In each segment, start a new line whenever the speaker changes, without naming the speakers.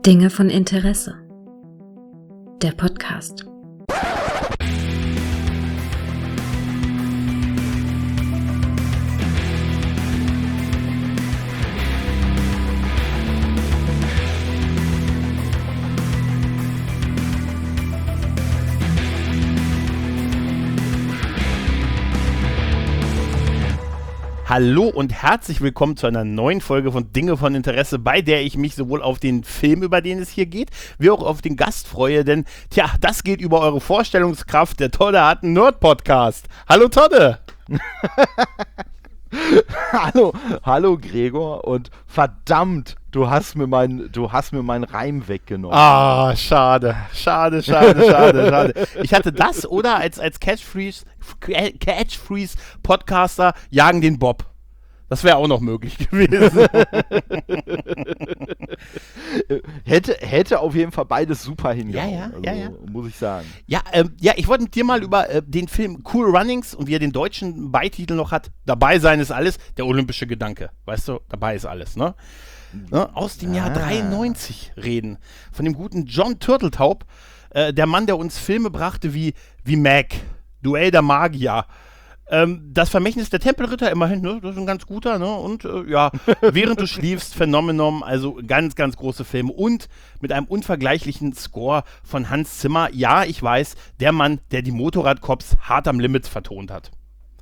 Dinge von Interesse. Der Podcast.
Hallo und herzlich willkommen zu einer neuen Folge von Dinge von Interesse, bei der ich mich sowohl auf den Film, über den es hier geht, wie auch auf den Gast freue, denn, das geht über eure Vorstellungskraft. Der Todde hat einen Nerd-Podcast. Hallo Todde!
Hallo Gregor, und verdammt, du hast mir meinen Reim weggenommen.
Ah, schade. Ich hatte das oder als Catchphrase-Podcaster jagen den Bob. Das wäre auch noch möglich gewesen.
Hätte auf jeden Fall beides super hingehauen,
ja.
Muss ich sagen.
Ja, ich wollte mit dir mal über den Film Cool Runnings und wie er den deutschen Beititel noch hat, Dabei sein ist alles, der olympische Gedanke. Weißt du, dabei ist alles, ne? Aus dem Jahr 93 reden. Von dem guten Jon Turteltaub, der Mann, der uns Filme brachte wie Mac, Duell der Magier, das Vermächtnis der Tempelritter, immerhin, ne? Das ist ein ganz guter, ne? Und während du schliefst, Phänomenon, also ganz, ganz große Filme und mit einem unvergleichlichen Score von Hans Zimmer. Ja, ich weiß, der Mann, der die Motorradcops hart am Limit vertont hat.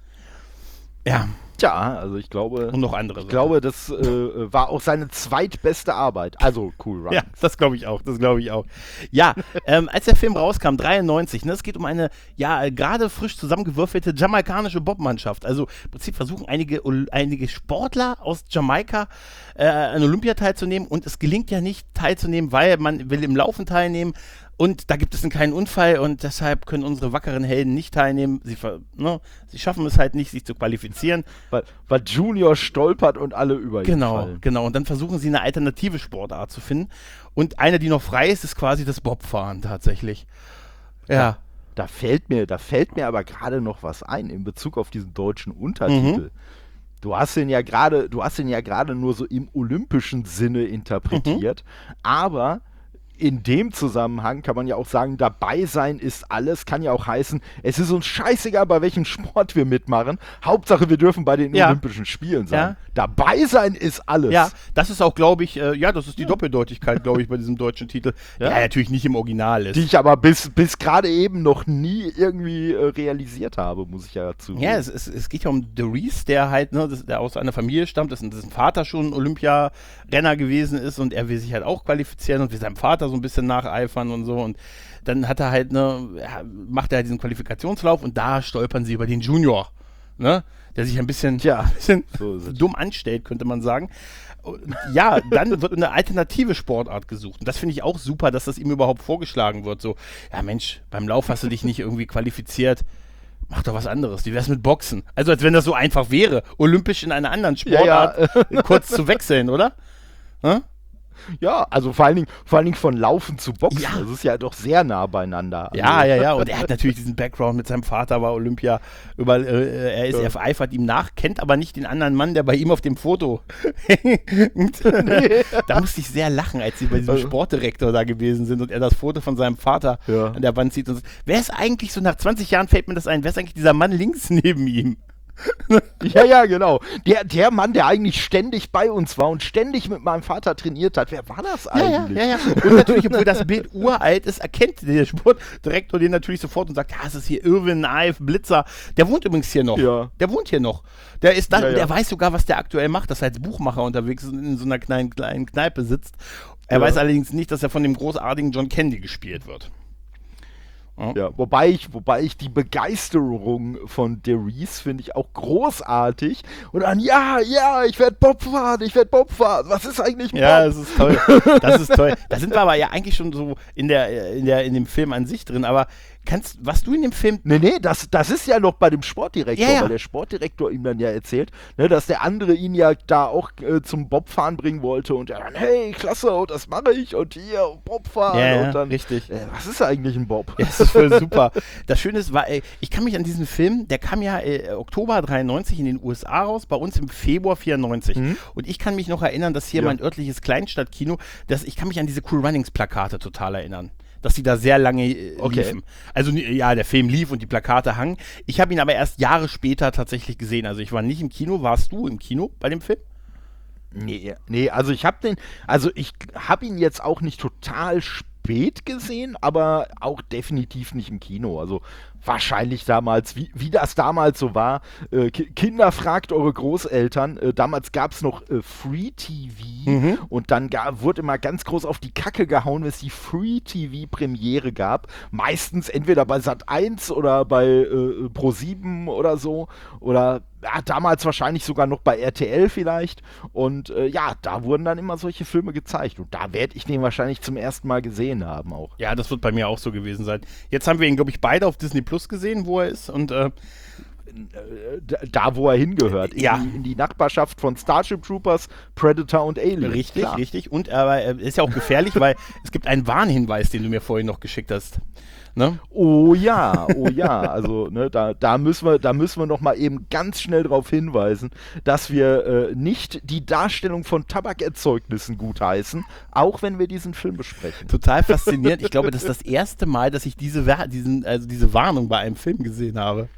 Ja.
Tja, also ich glaube,
und noch andere
ich glaube, das war auch seine zweitbeste Arbeit. Also Cool Runnings.
Ja, das glaube ich auch. Ja, als der Film rauskam, 93, ne, es geht um eine, gerade frisch zusammengewürfelte jamaikanische Bobmannschaft. Also im Prinzip versuchen einige Sportler aus Jamaika an Olympia teilzunehmen und es gelingt ja nicht teilzunehmen, weil man will im Laufen teilnehmen. Und da gibt es einen kleinen Unfall und deshalb können unsere wackeren Helden nicht teilnehmen. Sie schaffen es halt nicht, sich zu qualifizieren.
Weil Junior stolpert und alle über ihn fallen.
Genau. Und dann versuchen sie eine alternative Sportart zu finden. Und eine, die noch frei ist, ist quasi das Bobfahren tatsächlich. Ja.
Da fällt mir aber gerade noch was ein in Bezug auf diesen deutschen Untertitel. Du hast ihn ja gerade nur so im olympischen Sinne interpretiert, aber in dem Zusammenhang kann man ja auch sagen, dabei sein ist alles, kann ja auch heißen, es ist uns scheißegal, bei welchem Sport wir mitmachen. Hauptsache, wir dürfen bei den Olympischen Spielen sein. Ja. Dabei sein ist alles.
Ja, das ist auch, glaube ich, das ist die Doppeldeutigkeit, glaube ich, bei diesem deutschen Titel. Ja, natürlich nicht im Original ist.
Die ich aber bis gerade eben noch nie irgendwie realisiert habe, muss ich ja dazu.
Ja, es geht ja um De Vries, der halt, der aus einer Familie stammt, dessen Vater schon Olympiarenner gewesen ist und er will sich halt auch qualifizieren und will seinem Vater so ein bisschen nacheifern und so, und dann hat er halt, macht er halt diesen Qualifikationslauf und da stolpern sie über den Junior, ne, der sich ein bisschen so dumm anstellt, könnte man sagen. Ja, dann wird eine alternative Sportart gesucht und das finde ich auch super, dass das ihm überhaupt vorgeschlagen wird, so, ja Mensch, beim Lauf hast du dich nicht irgendwie qualifiziert, mach doch was anderes, wie wär's mit Boxen? Also als wenn das so einfach wäre, olympisch in einer anderen Sportart kurz zu wechseln, oder? Hm?
Ja, also vor allen Dingen von Laufen zu Boxen, das ist ja doch sehr nah beieinander.
Also. Ja, und er hat natürlich diesen Background mit seinem Vater, war Olympia, er eifert ihm nach, kennt aber nicht den anderen Mann, der bei ihm auf dem Foto hängt. Da musste ich sehr lachen, als sie bei diesem Sportdirektor da gewesen sind und er das Foto von seinem Vater an der Wand sieht und sagt, wer ist eigentlich, so nach 20 Jahren fällt mir das ein, wer ist eigentlich dieser Mann links neben ihm?
Ja, genau. Der Mann, der eigentlich ständig bei uns war und ständig mit meinem Vater trainiert hat. Wer war das eigentlich?
Ja. Und natürlich, obwohl das Bild uralt ist, erkennt der Sportdirektor den natürlich sofort und sagt, es ist hier Irwin Naif, Blitzer. Der wohnt übrigens hier noch. Ja. Der wohnt hier noch. Der ist da, der weiß sogar, was der aktuell macht, dass er als Buchmacher unterwegs ist und in so einer kleinen Kneipe sitzt. Er weiß allerdings nicht, dass er von dem großartigen John Candy gespielt wird.
Ja, wobei ich die Begeisterung von De Vries finde ich auch großartig. Und dann, ich werde Bob fahren. Was ist eigentlich Bob?
Ja, das ist toll. Da sind wir aber ja eigentlich schon so in dem Film an sich drin. Aber Was du in dem Film...
Nee, das ist ja noch bei dem Sportdirektor,
Ja, ja.
weil der Sportdirektor ihm dann ja erzählt, ne, dass der andere ihn ja da auch zum Bobfahren bringen wollte und er dann, hey, klasse, und das mache ich und hier, Bobfahren
Ja,
und dann,
richtig.
Was ist eigentlich ein Bob?
Ja, das ist voll super. Das Schöne ist, ich kann mich an diesen Film, der kam ja Oktober 93 in den USA raus, bei uns im Februar 94. Und ich kann mich noch erinnern, dass hier mein örtliches Kleinstadtkino, ich kann mich an diese Cool Runnings Plakate total erinnern. Dass die da sehr lange liefen. Also ja, der Film lief und die Plakate hangen. Ich habe ihn aber erst Jahre später tatsächlich gesehen. Also ich war nicht im Kino. Warst du im Kino bei dem Film?
Nee, also ich habe ihn jetzt auch nicht total spät gesehen, aber auch definitiv nicht im Kino. Also wahrscheinlich damals, wie das damals so war. Kinder, fragt eure Großeltern. Damals gab es noch Free TV und dann wurde immer ganz groß auf die Kacke gehauen, wenn es die Free TV Premiere gab. Meistens entweder bei Sat.1 oder bei Pro7 oder so. Oder damals wahrscheinlich sogar noch bei RTL vielleicht. Und da wurden dann immer solche Filme gezeigt. Und da werde ich den wahrscheinlich zum ersten Mal gesehen haben auch.
Ja, das wird bei mir auch so gewesen sein. Jetzt haben wir ihn, glaube ich, beide auf Disney Plus gesehen, wo er ist. Und
da, wo er hingehört. In die Nachbarschaft von Starship Troopers, Predator und Alien.
Richtig. Und aber ist ja auch gefährlich, weil es gibt einen Warnhinweis, den du mir vorhin noch geschickt hast. Ne?
Oh ja. Also ne, da müssen wir noch mal eben ganz schnell darauf hinweisen, dass wir nicht die Darstellung von Tabakerzeugnissen gutheißen, auch wenn wir diesen Film besprechen.
Total faszinierend. Ich glaube, das ist das erste Mal, dass ich diese Warnung bei einem Film gesehen habe.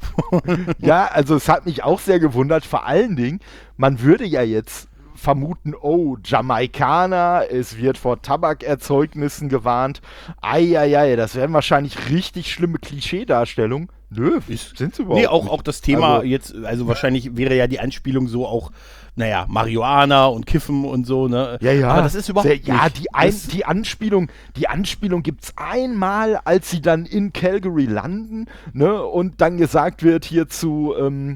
Ja, also es hat mich auch sehr gewundert. Vor allen Dingen, man würde ja jetzt vermuten, Jamaikaner, es wird vor Tabakerzeugnissen gewarnt. Eieiei, das wären wahrscheinlich richtig schlimme Klischeedarstellungen. Nö, sind sie überhaupt
nicht.
Auch
auch das Thema also wahrscheinlich wäre ja die Anspielung so auch, Marihuana und Kiffen und so, ne?
Ja.
Aber das ist überhaupt nicht.
Ja, die Anspielung gibt's einmal, als sie dann in Calgary landen, ne, und dann gesagt wird hier zu,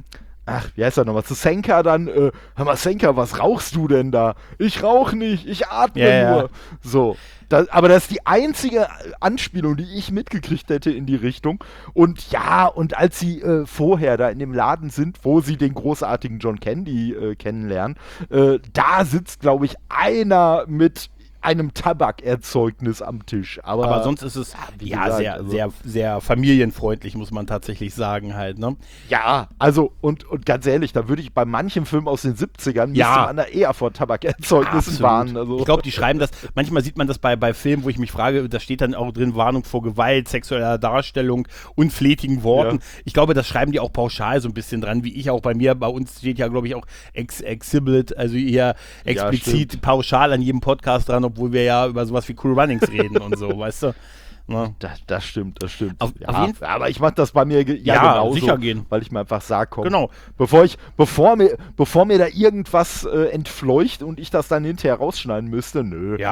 wie heißt er nochmal? Zu Senka dann, hör mal, Senka, was rauchst du denn da? Ich rauch nicht, ich atme nur. Ja. So. Aber das ist die einzige Anspielung, die ich mitgekriegt hätte in die Richtung. Und als sie vorher da in dem Laden sind, wo sie den großartigen John Candy kennenlernen, da sitzt, glaube ich, einer mit einem Tabakerzeugnis am Tisch. Aber
sonst ist es
gesagt,
sehr, sehr familienfreundlich, muss man tatsächlich sagen halt, ne?
Ja, also und ganz ehrlich, da würde ich bei manchen Filmen aus den 70ern müsste man da eher vor Tabakerzeugnissen warnen. Also.
Ich glaube, die schreiben das, manchmal sieht man das bei Filmen, wo ich mich frage, da steht dann auch drin, Warnung vor Gewalt, sexueller Darstellung, unflätigen Worten. Ja. Ich glaube, das schreiben die auch pauschal so ein bisschen dran, wie ich auch bei uns steht ja, glaube ich, auch Exhibit, also eher explizit pauschal an jedem Podcast dran, obwohl wir ja über sowas wie Cool Runnings reden und so, weißt du?
Ja. Das stimmt.
Auf jeden Fall.
Aber ich mache das bei mir genauso,
sicher gehen.
Weil ich mir einfach sage, komm,
genau.
bevor mir da irgendwas entfleucht und ich das dann hinterher rausschneiden müsste,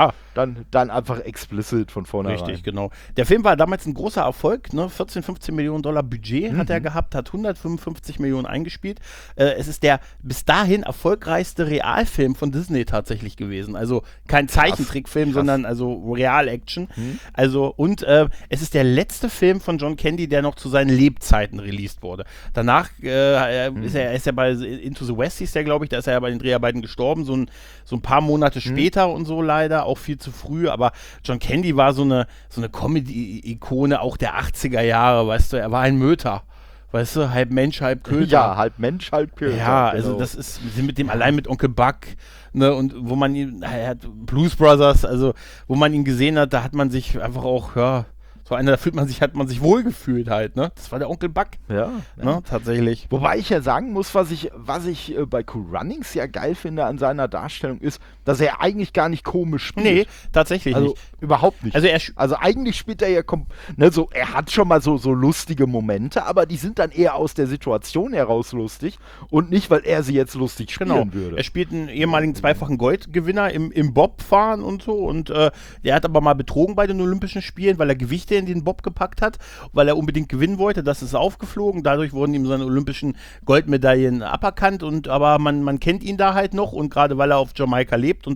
dann einfach explicit von vornherein.
Richtig, genau. Der Film war damals ein großer Erfolg, ne? 14-15 Millionen $, Budget hat er gehabt, hat 155 Millionen eingespielt. Es ist der bis dahin erfolgreichste Realfilm von Disney tatsächlich gewesen. Also kein Zeichentrickfilm, sondern also Real-Action. Also und es ist der letzte Film von John Candy, der noch zu seinen Lebzeiten released wurde. Danach ist er bei Into the West, hieß der, glaube ich, da ist er ja bei den Dreharbeiten gestorben, so ein paar Monate später und so leider, auch viel zu früh, aber John Candy war so eine Comedy-Ikone auch der 80er Jahre, weißt du, er war ein Möter. Weißt du, halb Mensch, halb Köter.
Ja, halb Mensch, halb Köter.
Ja, also das ist allein mit Onkel Buck, ne, und wo man ihn, Blues Brothers, also wo man ihn gesehen hat, da hat man sich einfach auch, so einer, da hat man sich wohlgefühlt halt, ne? Das war der Onkel Buck.
Ja.
Ne? Tatsächlich.
Wobei ich ja sagen muss, was ich bei Cool Runnings ja geil finde an seiner Darstellung ist, dass er eigentlich gar nicht komisch spielt.
Nee, tatsächlich
nicht. Überhaupt nicht.
Also
eigentlich spielt er ja, er hat schon mal so lustige Momente, aber die sind dann eher aus der Situation heraus lustig und nicht, weil er sie jetzt lustig spielen würde.
Er spielt einen ehemaligen zweifachen Goldgewinner im Bobfahren und so und der hat aber mal betrogen bei den Olympischen Spielen, weil er Gewichte in den Bob gepackt hat, weil er unbedingt gewinnen wollte. Das ist aufgeflogen. Dadurch wurden ihm seine olympischen Goldmedaillen aberkannt aber man kennt ihn da halt noch und gerade weil er auf Jamaika lebt und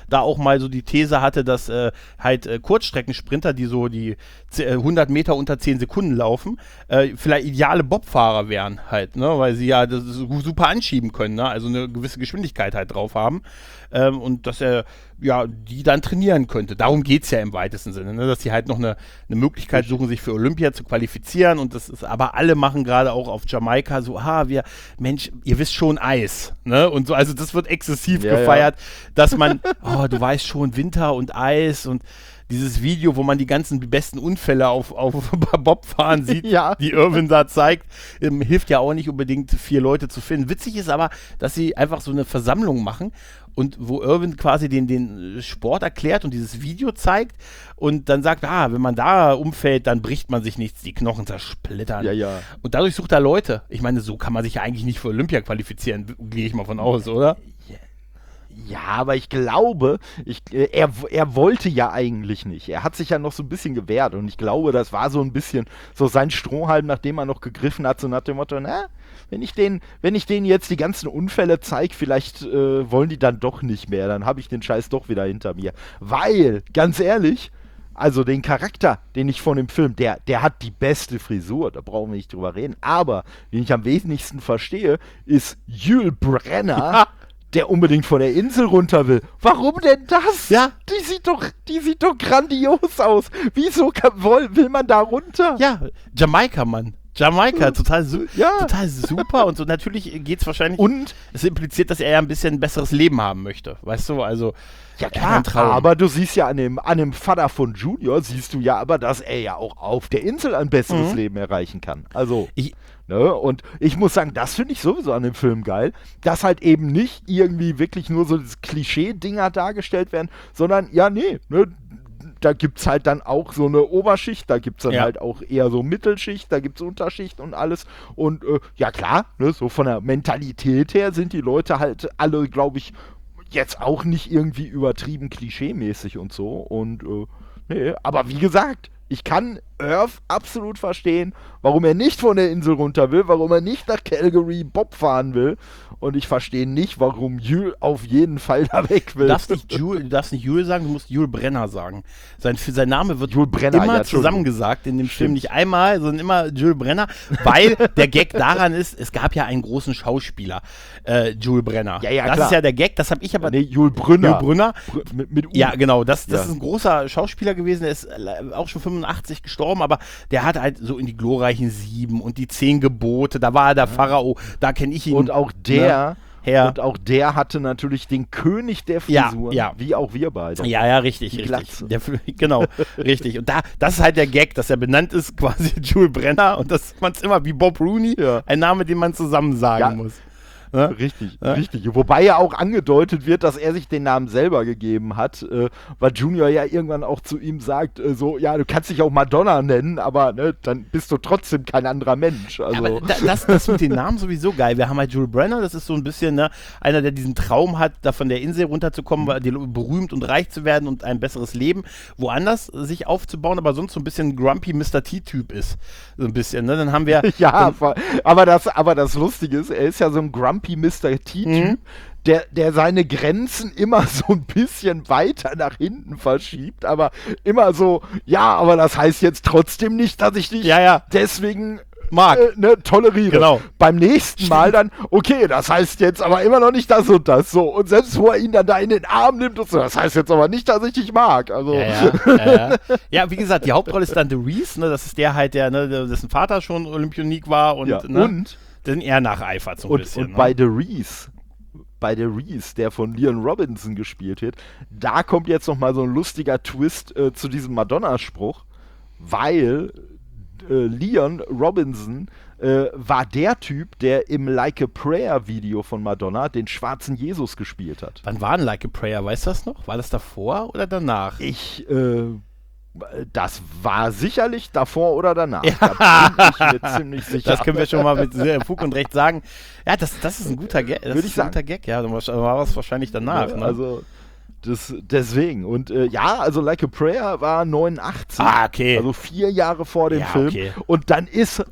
da auch mal so die These hatte, dass halt Kurzstreckensprinter, die so die 100 Meter unter 10 Sekunden laufen, vielleicht ideale Bobfahrer wären halt, ne? Weil sie ja das super anschieben können, ne? Also eine gewisse Geschwindigkeit halt drauf haben und dass er ja die dann trainieren könnte. Darum geht es ja im weitesten Sinne, ne? Dass sie halt noch eine Möglichkeit suchen, sich für Olympia zu qualifizieren und das ist, aber alle machen gerade auch auf Jamaika so, Mensch, ihr wisst schon Eis, ne? Und so, also das wird exzessiv gefeiert, dass man, du weißt schon, Winter und Eis und dieses Video, wo man die besten Unfälle auf Bobfahren sieht, die Irwin da zeigt, hilft ja auch nicht unbedingt 4 Leute zu finden. Witzig ist aber, dass sie einfach so eine Versammlung machen und wo Irwin quasi den Sport erklärt und dieses Video zeigt und dann sagt, wenn man da umfällt, dann bricht man sich nichts, die Knochen zersplittern.
Ja.
Und dadurch sucht er Leute. Ich meine, so kann man sich ja eigentlich nicht für Olympia qualifizieren, gehe ich mal von aus, oder?
Ja, aber ich glaube, er wollte ja eigentlich nicht. Er hat sich ja noch so ein bisschen gewehrt und ich glaube, das war so ein bisschen so sein Strohhalm, nachdem er noch gegriffen hat, so nach dem Motto, wenn ich denen jetzt die ganzen Unfälle zeige, vielleicht wollen die dann doch nicht mehr, dann habe ich den Scheiß doch wieder hinter mir. Weil, ganz ehrlich, also den Charakter, den ich von dem Film, der hat die beste Frisur, da brauchen wir nicht drüber reden, aber den ich am wenigsten verstehe, ist Yul Brynner, der unbedingt von der Insel runter will. Warum denn das?
Ja.
Die sieht doch grandios aus. Wieso will man da runter?
Ja, Jamaika, Mann. Jamaika, total super und so. Natürlich geht es wahrscheinlich.
Und
es impliziert, dass er ja ein bisschen ein besseres Leben haben möchte. Weißt du, also.
Ja klar, aber du siehst ja an dem Vater von Junior, siehst du ja aber, dass er ja auch auf der Insel ein besseres Leben erreichen kann. Also, und ich muss sagen, das finde ich sowieso an dem Film geil, dass halt eben nicht irgendwie wirklich nur so das Klischee-Dinger dargestellt werden, sondern, da gibt es halt dann auch so eine Oberschicht, da gibt es dann halt auch eher so Mittelschicht, da gibt es Unterschicht und alles. Und klar, so von der Mentalität her sind die Leute halt alle, glaube ich, jetzt auch nicht irgendwie übertrieben klischeemäßig und so. Und aber wie gesagt, ich kann Irv absolut verstehen, warum er nicht von der Insel runter will, warum er nicht nach Calgary Bob fahren will. Und ich verstehe nicht, warum Yul auf jeden Fall da weg will.
Du darfst nicht Yul sagen, du musst Yul Brynner sagen. Sein Name wird immer zusammengesagt in dem Film. Nicht einmal, sondern immer Yul Brynner, weil der Gag daran ist, es gab ja einen großen Schauspieler, Yul Brynner.
Ja,
das
klar.
ist ja der Gag, das habe ich aber...
Nee, Yul Brynner.
Yul Brynner.
Mit U.
Ja, genau, das ist ein großer Schauspieler gewesen, der ist auch schon 85 gestorben, aber der hat halt so in die glorreichen 7 und die 10 Gebote, da war er der Pharao, da kenne ich ihn.
Und auch der hatte natürlich den König der Frisuren, wie auch wir beide.
Ja, richtig. Genau, richtig. Und das ist halt der Gag, dass er benannt ist, quasi Yul Brynner und dass man es immer wie Bob Rooney, ein Name, den man zusammen sagen muss.
Ja? Richtig. Wobei ja auch angedeutet wird, dass er sich den Namen selber gegeben hat, weil Junior ja irgendwann auch zu ihm sagt, du kannst dich auch Madonna nennen, aber dann bist du trotzdem kein anderer Mensch. Also.
Aber das mit den Namen sowieso geil. Wir haben halt Yul Brynner, das ist so ein bisschen einer, der diesen Traum hat, da von der Insel runterzukommen, berühmt und reich zu werden und ein besseres Leben woanders sich aufzubauen, aber sonst so ein bisschen grumpy Mr. T-Typ ist. So ein bisschen, ne? Dann haben wir...
aber das Lustige ist, er ist ja so ein grumpy Mr. T-Typ, der seine Grenzen immer so ein bisschen weiter nach hinten verschiebt, aber immer so, aber das heißt jetzt trotzdem nicht, dass ich dich deswegen mag, toleriere.
Genau.
Beim nächsten Mal dann, okay, das heißt jetzt aber immer noch nicht das und das, so. Und selbst wo er ihn dann da in den Arm nimmt und so, das heißt jetzt aber nicht, dass ich dich mag. Also.
Ja, wie gesagt, die Hauptrolle ist dann The Reese, das ist der halt, dessen Vater schon Olympionik war und den er nacheifert so ein bisschen.
Und bei The Reese, der von Leon Robinson gespielt wird, da kommt jetzt nochmal so ein lustiger Twist zu diesem Madonna-Spruch, weil Leon Robinson war der Typ, der im Like a Prayer Video von Madonna den schwarzen Jesus gespielt hat.
Wann war denn Like a Prayer? Weißt du das noch? War das davor oder danach?
Das war sicherlich davor oder danach. Da bin ich mir ziemlich sicher.
Das können wir schon mal mit Fug und Recht sagen. Ja, das ist ein guter Gag. Das ist ein guter Gag, ja. Dann war es wahrscheinlich danach.
Ja,
ne?
Also, deswegen. Und also Like a Prayer war 89.
Okay.
Also 4 Jahre vor dem Film.
Okay.
Und dann ist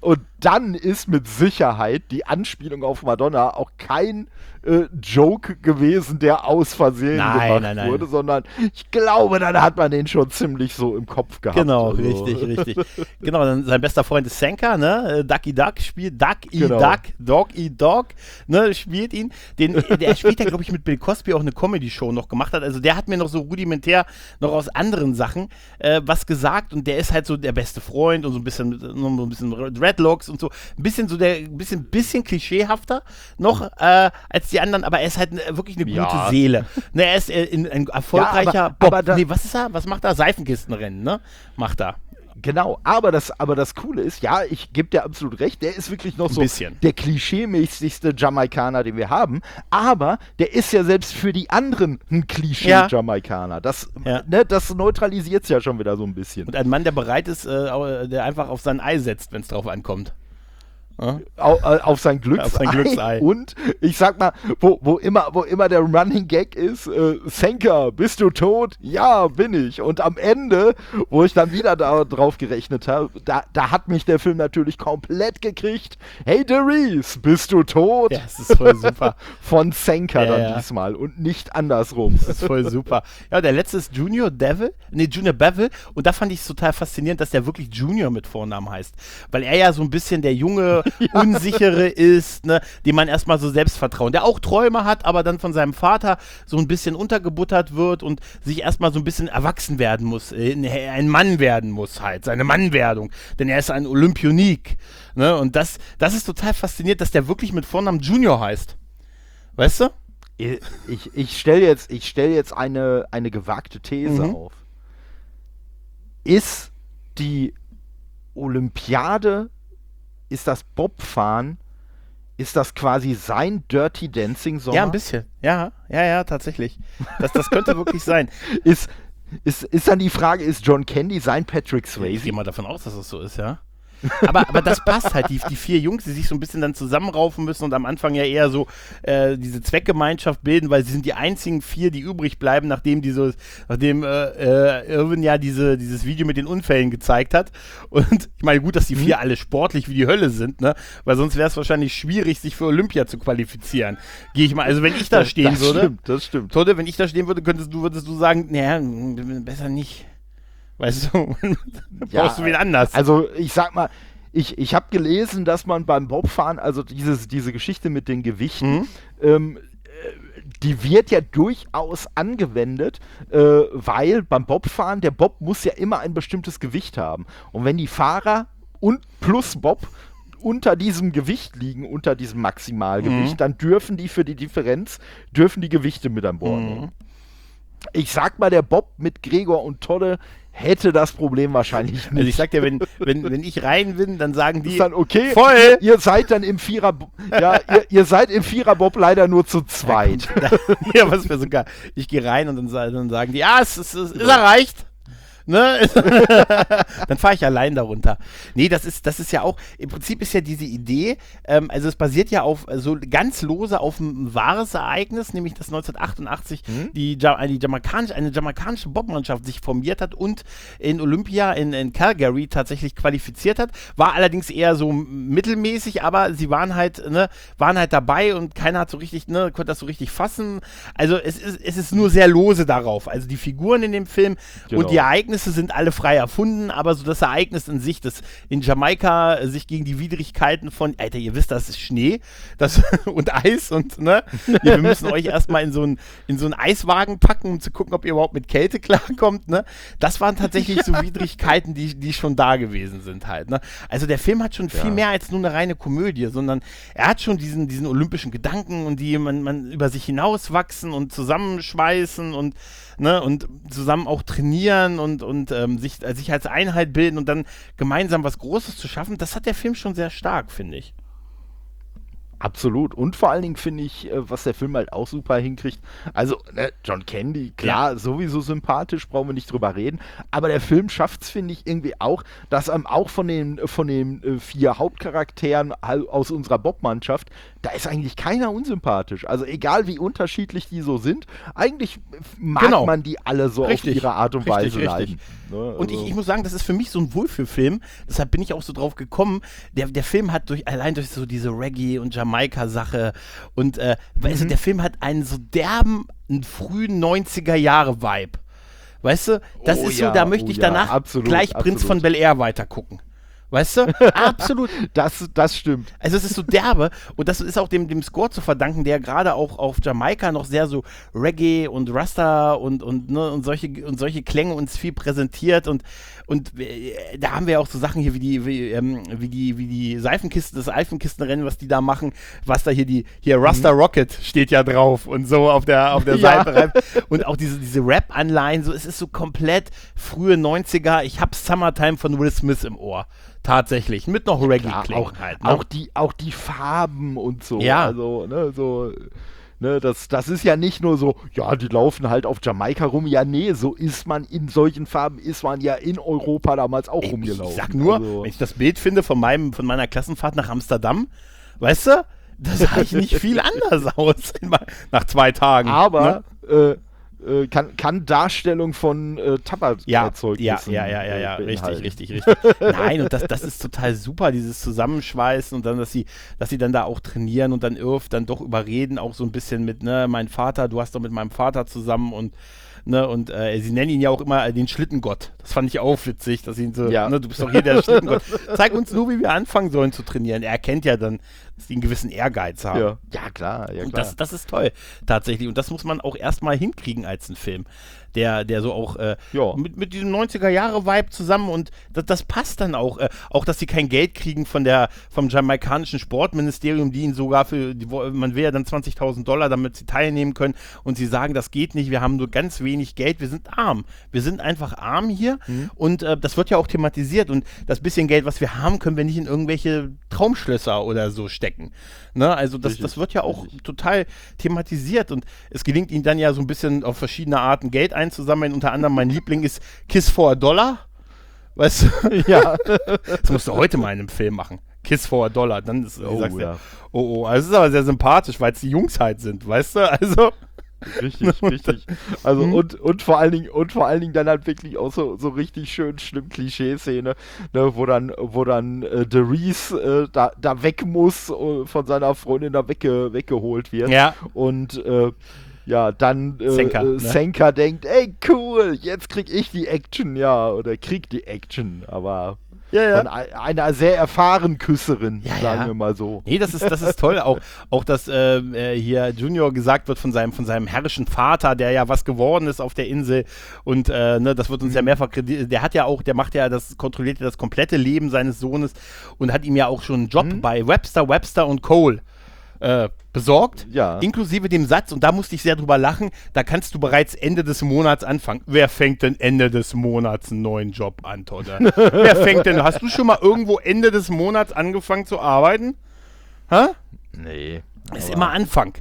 dann ist mit Sicherheit die Anspielung auf Madonna auch kein Joke gewesen, der aus Versehen gemacht wurde, sondern ich glaube, dann hat man den schon ziemlich so im Kopf gehabt.
Genau, richtig. Genau, dann sein bester Freund ist Sanka, ne? Ducky Duck spielt, Dog Eat Dog, ne? Spielt ihn. Der spielt ja, glaube ich, mit Bill Cosby auch eine Comedy-Show noch gemacht hat. Also der hat mir noch so rudimentär noch aus anderen Sachen was gesagt und der ist halt so der beste Freund und so ein bisschen Dreadlocks und so. Ein bisschen klischeehafter noch als die anderen, aber er ist halt wirklich eine gute Seele. Ne, er ist ein erfolgreicher Bob. Was ist er? Was macht er? Seifenkistenrennen, ne? Macht er.
Genau, aber das Coole ist, ja, ich gebe dir absolut recht, der ist wirklich noch so der klischeemäßigste Jamaikaner, den wir haben, aber der ist ja selbst für die anderen ein Klischee-Jamaikaner. Das neutralisiert es ja schon wieder so ein bisschen.
Und ein Mann, der bereit ist, der einfach auf sein Ei setzt, wenn es drauf ankommt.
Auf sein Glücksei. Und ich sag mal, wo immer der Running Gag ist, Sanka, bist du tot? Ja, bin ich. Und am Ende, wo ich dann wieder drauf gerechnet habe, da hat mich der Film natürlich komplett gekriegt. Hey Derice, bist du tot?
Ja, das ist voll super.
Von Sanka diesmal und nicht andersrum.
Das ist voll super. Ja, der letzte ist Junior Bevel. Und da fand ich es total faszinierend, dass der wirklich Junior mit Vornamen heißt. Weil er ja so ein bisschen der junge Unsichere ist, ne, dem man erstmal so Selbstvertrauen, der auch Träume hat, aber dann von seinem Vater so ein bisschen untergebuttert wird und sich erstmal so ein bisschen erwachsen werden muss, ein Mann werden muss halt, seine Mannwerdung, denn er ist ein Olympionik, ne, und das ist total faszinierend, dass der wirklich mit Vornamen Junior heißt. Weißt du?
Ich stell jetzt eine gewagte These auf. Ist die Olympiade, ist das Bobfahren, ist das quasi sein Dirty Dancing Sommer?
Ja, ein bisschen. Ja, tatsächlich. Das könnte wirklich sein.
Ist dann die Frage, ist John Candy sein Patrick Swayze?
Ich gehe mal davon aus, dass das so ist, ja. Aber das passt halt, die vier Jungs, die sich so ein bisschen dann zusammenraufen müssen und am Anfang ja eher so diese Zweckgemeinschaft bilden, weil sie sind die einzigen vier, die übrig bleiben, nachdem Irwin ja dieses Video mit den Unfällen gezeigt hat. Und ich meine, gut, dass die vier alle sportlich wie die Hölle sind, ne? Weil sonst wäre es wahrscheinlich schwierig, sich für Olympia zu qualifizieren. Gehe ich mal, also wenn ich da stehen würde.
Das stimmt.
Todde, wenn ich da stehen würde, würdest du sagen, naja, besser nicht. Weißt du, brauchst du wieder anders.
Also ich sag mal, ich habe gelesen, dass man beim Bobfahren, also diese Geschichte mit den Gewichten, die wird ja durchaus angewendet, weil beim Bobfahren, der Bob muss ja immer ein bestimmtes Gewicht haben. Und wenn die Fahrer und plus Bob unter diesem Gewicht liegen, unter diesem Maximalgewicht, dann dürfen die für die Differenz, die Gewichte mit an Bord nehmen. Ich sag mal, der Bob mit Gregor und Todde hätte das Problem wahrscheinlich nicht.
Also ich sag dir, wenn ich rein bin, dann sagen die,
ist dann okay,
voll.
Ihr seid dann im Vierer, ihr seid im Vierer-Bob leider nur zu zweit.
Ja, was für sogar. Ich gehe rein und dann sagen die, es ist erreicht. Ne? Dann fahre ich allein darunter. Nee, das ist ja auch, im Prinzip ist ja diese Idee, also es basiert ja auf, so ganz lose auf ein wahres Ereignis, nämlich dass 1988 eine jamaikanische Bobmannschaft sich formiert hat und in Olympia in Calgary tatsächlich qualifiziert hat, war allerdings eher so mittelmäßig, aber sie waren halt dabei und keiner hat so richtig, konnte das so richtig fassen. Also es ist nur sehr lose darauf. Also die Figuren in dem Film und die Ereignisse sind alle frei erfunden, aber so das Ereignis in sich, das in Jamaika sich gegen die Widrigkeiten von, Alter, ihr wisst, das ist Schnee und Eis und, ne, wir müssen euch erstmal in so einen Eiswagen packen, um zu gucken, ob ihr überhaupt mit Kälte klarkommt, ne, das waren tatsächlich so Widrigkeiten, die schon da gewesen sind halt, ne. Also der Film hat schon viel mehr als nur eine reine Komödie, sondern er hat schon diesen olympischen Gedanken und die man über sich hinauswachsen und zusammenschweißen und, ne, und zusammen auch trainieren und sich als Einheit bilden und dann gemeinsam was Großes zu schaffen, das hat der Film schon sehr stark, finde ich.
Absolut. Und vor allen Dingen finde ich, was der Film halt auch super hinkriegt, also John Candy, klar, sowieso sympathisch, brauchen wir nicht drüber reden, aber der Film schafft es, finde ich, irgendwie auch, dass einem auch von den 4 Hauptcharakteren aus unserer Bob-Mannschaft, da ist eigentlich keiner unsympathisch. Also egal wie unterschiedlich die so sind, eigentlich mag man die alle so auf ihre Art und Weise leiden. Ne? Also
und ich muss sagen, das ist für mich so ein Wohlfühlfilm, deshalb bin ich auch so drauf gekommen. Der Film hat allein durch so diese Reggae- und Jamaika-Sache und also der Film hat einen so derben, frühen 90er-Jahre-Vibe. Weißt du, das ist so, da möchte ich danach gleich Prinz von Bel-Air weitergucken. Weißt du? Absolut.
Das stimmt.
Also es ist so derbe und das ist auch dem Score zu verdanken, der gerade auch auf Jamaika noch sehr so Reggae und Rasta und solche Klänge uns viel präsentiert und da haben wir auch so Sachen hier wie die Seifenkisten, das Seifenkistenrennen, was die da machen, was da hier Rasta Rocket steht ja drauf und so auf der Seite und auch diese Rap-Anleihen, so es ist so komplett frühe 90er, ich hab Summertime von Will Smith im Ohr. Tatsächlich, mit noch Reggae-Klängen halt. Ne?
Auch die Farben und so.
Ja.
Also, das ist ja nicht nur so, ja, die laufen halt auf Jamaika rum. Ja, nee, so ist man in solchen Farben, ist man ja in Europa damals auch rumgelaufen.
Ich sag nur, wenn ich das Bild finde von meiner Klassenfahrt nach Amsterdam, weißt du, da sah ich nicht viel anders aus nach 2 Tagen.
Aber, kann Darstellung von Tabakerzeugnissen
richtig. Nein, und das ist total super, dieses Zusammenschweißen und dann, dass sie dann da auch trainieren und dann Irv dann doch überreden, auch so ein bisschen mit, mein Vater, du hast doch mit meinem Vater zusammen und sie nennen ihn ja auch immer den Schlittengott. Das fand ich auch witzig, dass sie ihn so, du bist doch hier der Schlittengott. Zeig uns nur, wie wir anfangen sollen zu trainieren. Er erkennt ja dann, dass die einen gewissen Ehrgeiz haben.
Ja, klar.
Und das ist toll, tatsächlich. Und das muss man auch erstmal hinkriegen als ein Film, der so auch mit diesem 90er-Jahre-Vibe zusammen und das passt dann auch. Auch, dass sie kein Geld kriegen vom jamaikanischen Sportministerium, die ihnen sogar man will ja dann $20.000, damit sie teilnehmen können und sie sagen, das geht nicht, wir haben nur ganz wenig Geld, wir sind arm. Wir sind einfach arm hier und das wird ja auch thematisiert und das bisschen Geld, was wir haben, können wir nicht in irgendwelche Traumschlösser oder so stecken. Ne? Also das wird ja auch total thematisiert und es gelingt ihnen dann ja so ein bisschen auf verschiedene Arten Geld einzusammeln. Unter anderem mein Liebling ist Kiss for $1. Weißt du?
Ja.
Das musst du heute mal in einem Film machen. Kiss for $1. Dann ist, also es ist aber sehr sympathisch, weil es die Jungs halt sind, weißt du? Also
Richtig. Also und vor allen Dingen dann halt wirklich auch so richtig schön schlimm Klischee-Szene, ne, wo dann der Reese da weg muss, von seiner Freundin da weggeholt wird.
Ja.
Und dann
Senka,
Senka denkt, ey cool, jetzt krieg ich die Action, oder krieg die Action, aber von einer sehr erfahrenen Küsserin, sagen wir mal so.
Nee, das ist toll. Auch dass hier Junior gesagt wird von seinem herrischen Vater, der ja was geworden ist auf der Insel. Und das wird uns ja mehrfach kreditiert. Kontrolliert ja das komplette Leben seines Sohnes und hat ihm ja auch schon einen Job bei Webster und Cole besorgt, inklusive dem Satz, und da musste ich sehr drüber lachen, da kannst du bereits Ende des Monats anfangen. Wer fängt denn Ende des Monats einen neuen Job an, Todde? Wer fängt denn, hast du schon mal irgendwo Ende des Monats angefangen zu arbeiten? Hä?
Nee.
Ist immer Anfang.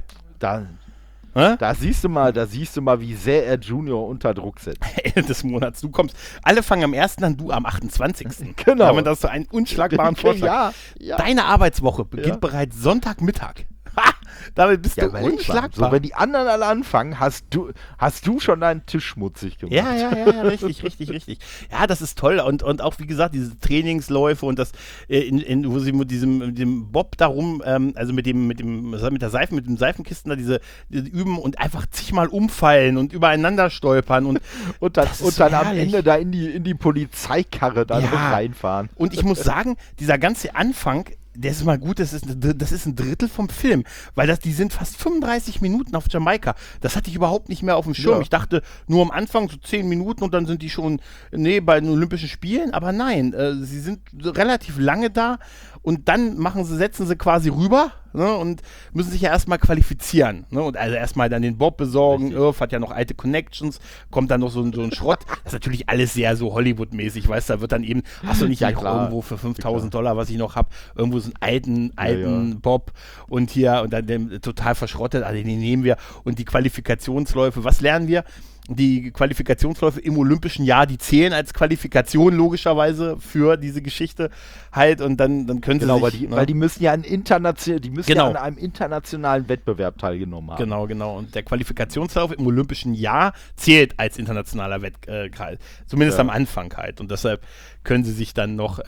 Da siehst du mal, wie sehr er Junior unter Druck setzt.
Ende des Monats, alle fangen am 1., dann du am 28.
Genau.
Damit hast du einen unschlagbaren Vorschlag.
Ja.
Deine Arbeitswoche beginnt bereits Sonntagmittag. Ha! Damit bist du unschlagbar.
So, wenn die anderen alle anfangen, hast du schon deinen Tisch schmutzig gemacht.
Ja, richtig. Ja, das ist toll. Und auch, wie gesagt, diese Trainingsläufe und das, wo sie mit dem Bob darum, also mit dem Seifenkisten da diese üben und einfach zigmal umfallen und übereinander stolpern. Und
dann am Ende da in die Polizeikarre da noch reinfahren.
Und ich muss sagen, dieser ganze Anfang, der ist mal gut, das ist ein Drittel vom Film, weil die sind fast 35 Minuten auf Jamaika. Das hatte ich überhaupt nicht mehr auf dem Schirm. Ja. Ich dachte nur am Anfang so 10 Minuten und dann sind die schon bei den Olympischen Spielen, aber nein, sie sind relativ lange da und dann setzen sie quasi rüber, ne, und müssen sich ja erstmal qualifizieren. Ne, und also erstmal dann den Bob besorgen. Irv hat ja noch alte Connections, kommt dann noch so ein Schrott. Das ist natürlich alles sehr so Hollywood-mäßig, weißt du, da wird dann eben, hast du nicht irgendwo für $5.000, was ich noch habe, irgendwo so einen alten Bob und hier, und dann den total verschrottet, also den nehmen wir. Und die Qualifikationsläufe, was lernen wir? Die Qualifikationsläufe im Olympischen Jahr, die zählen als Qualifikation logischerweise für diese Geschichte halt, und dann können sie sich...
Weil die müssen ja an einem internationalen Wettbewerb teilgenommen haben.
Genau. Und der Qualifikationslauf im Olympischen Jahr zählt als internationaler Wettbewerb, zumindest am Anfang halt. Und deshalb können sie sich dann noch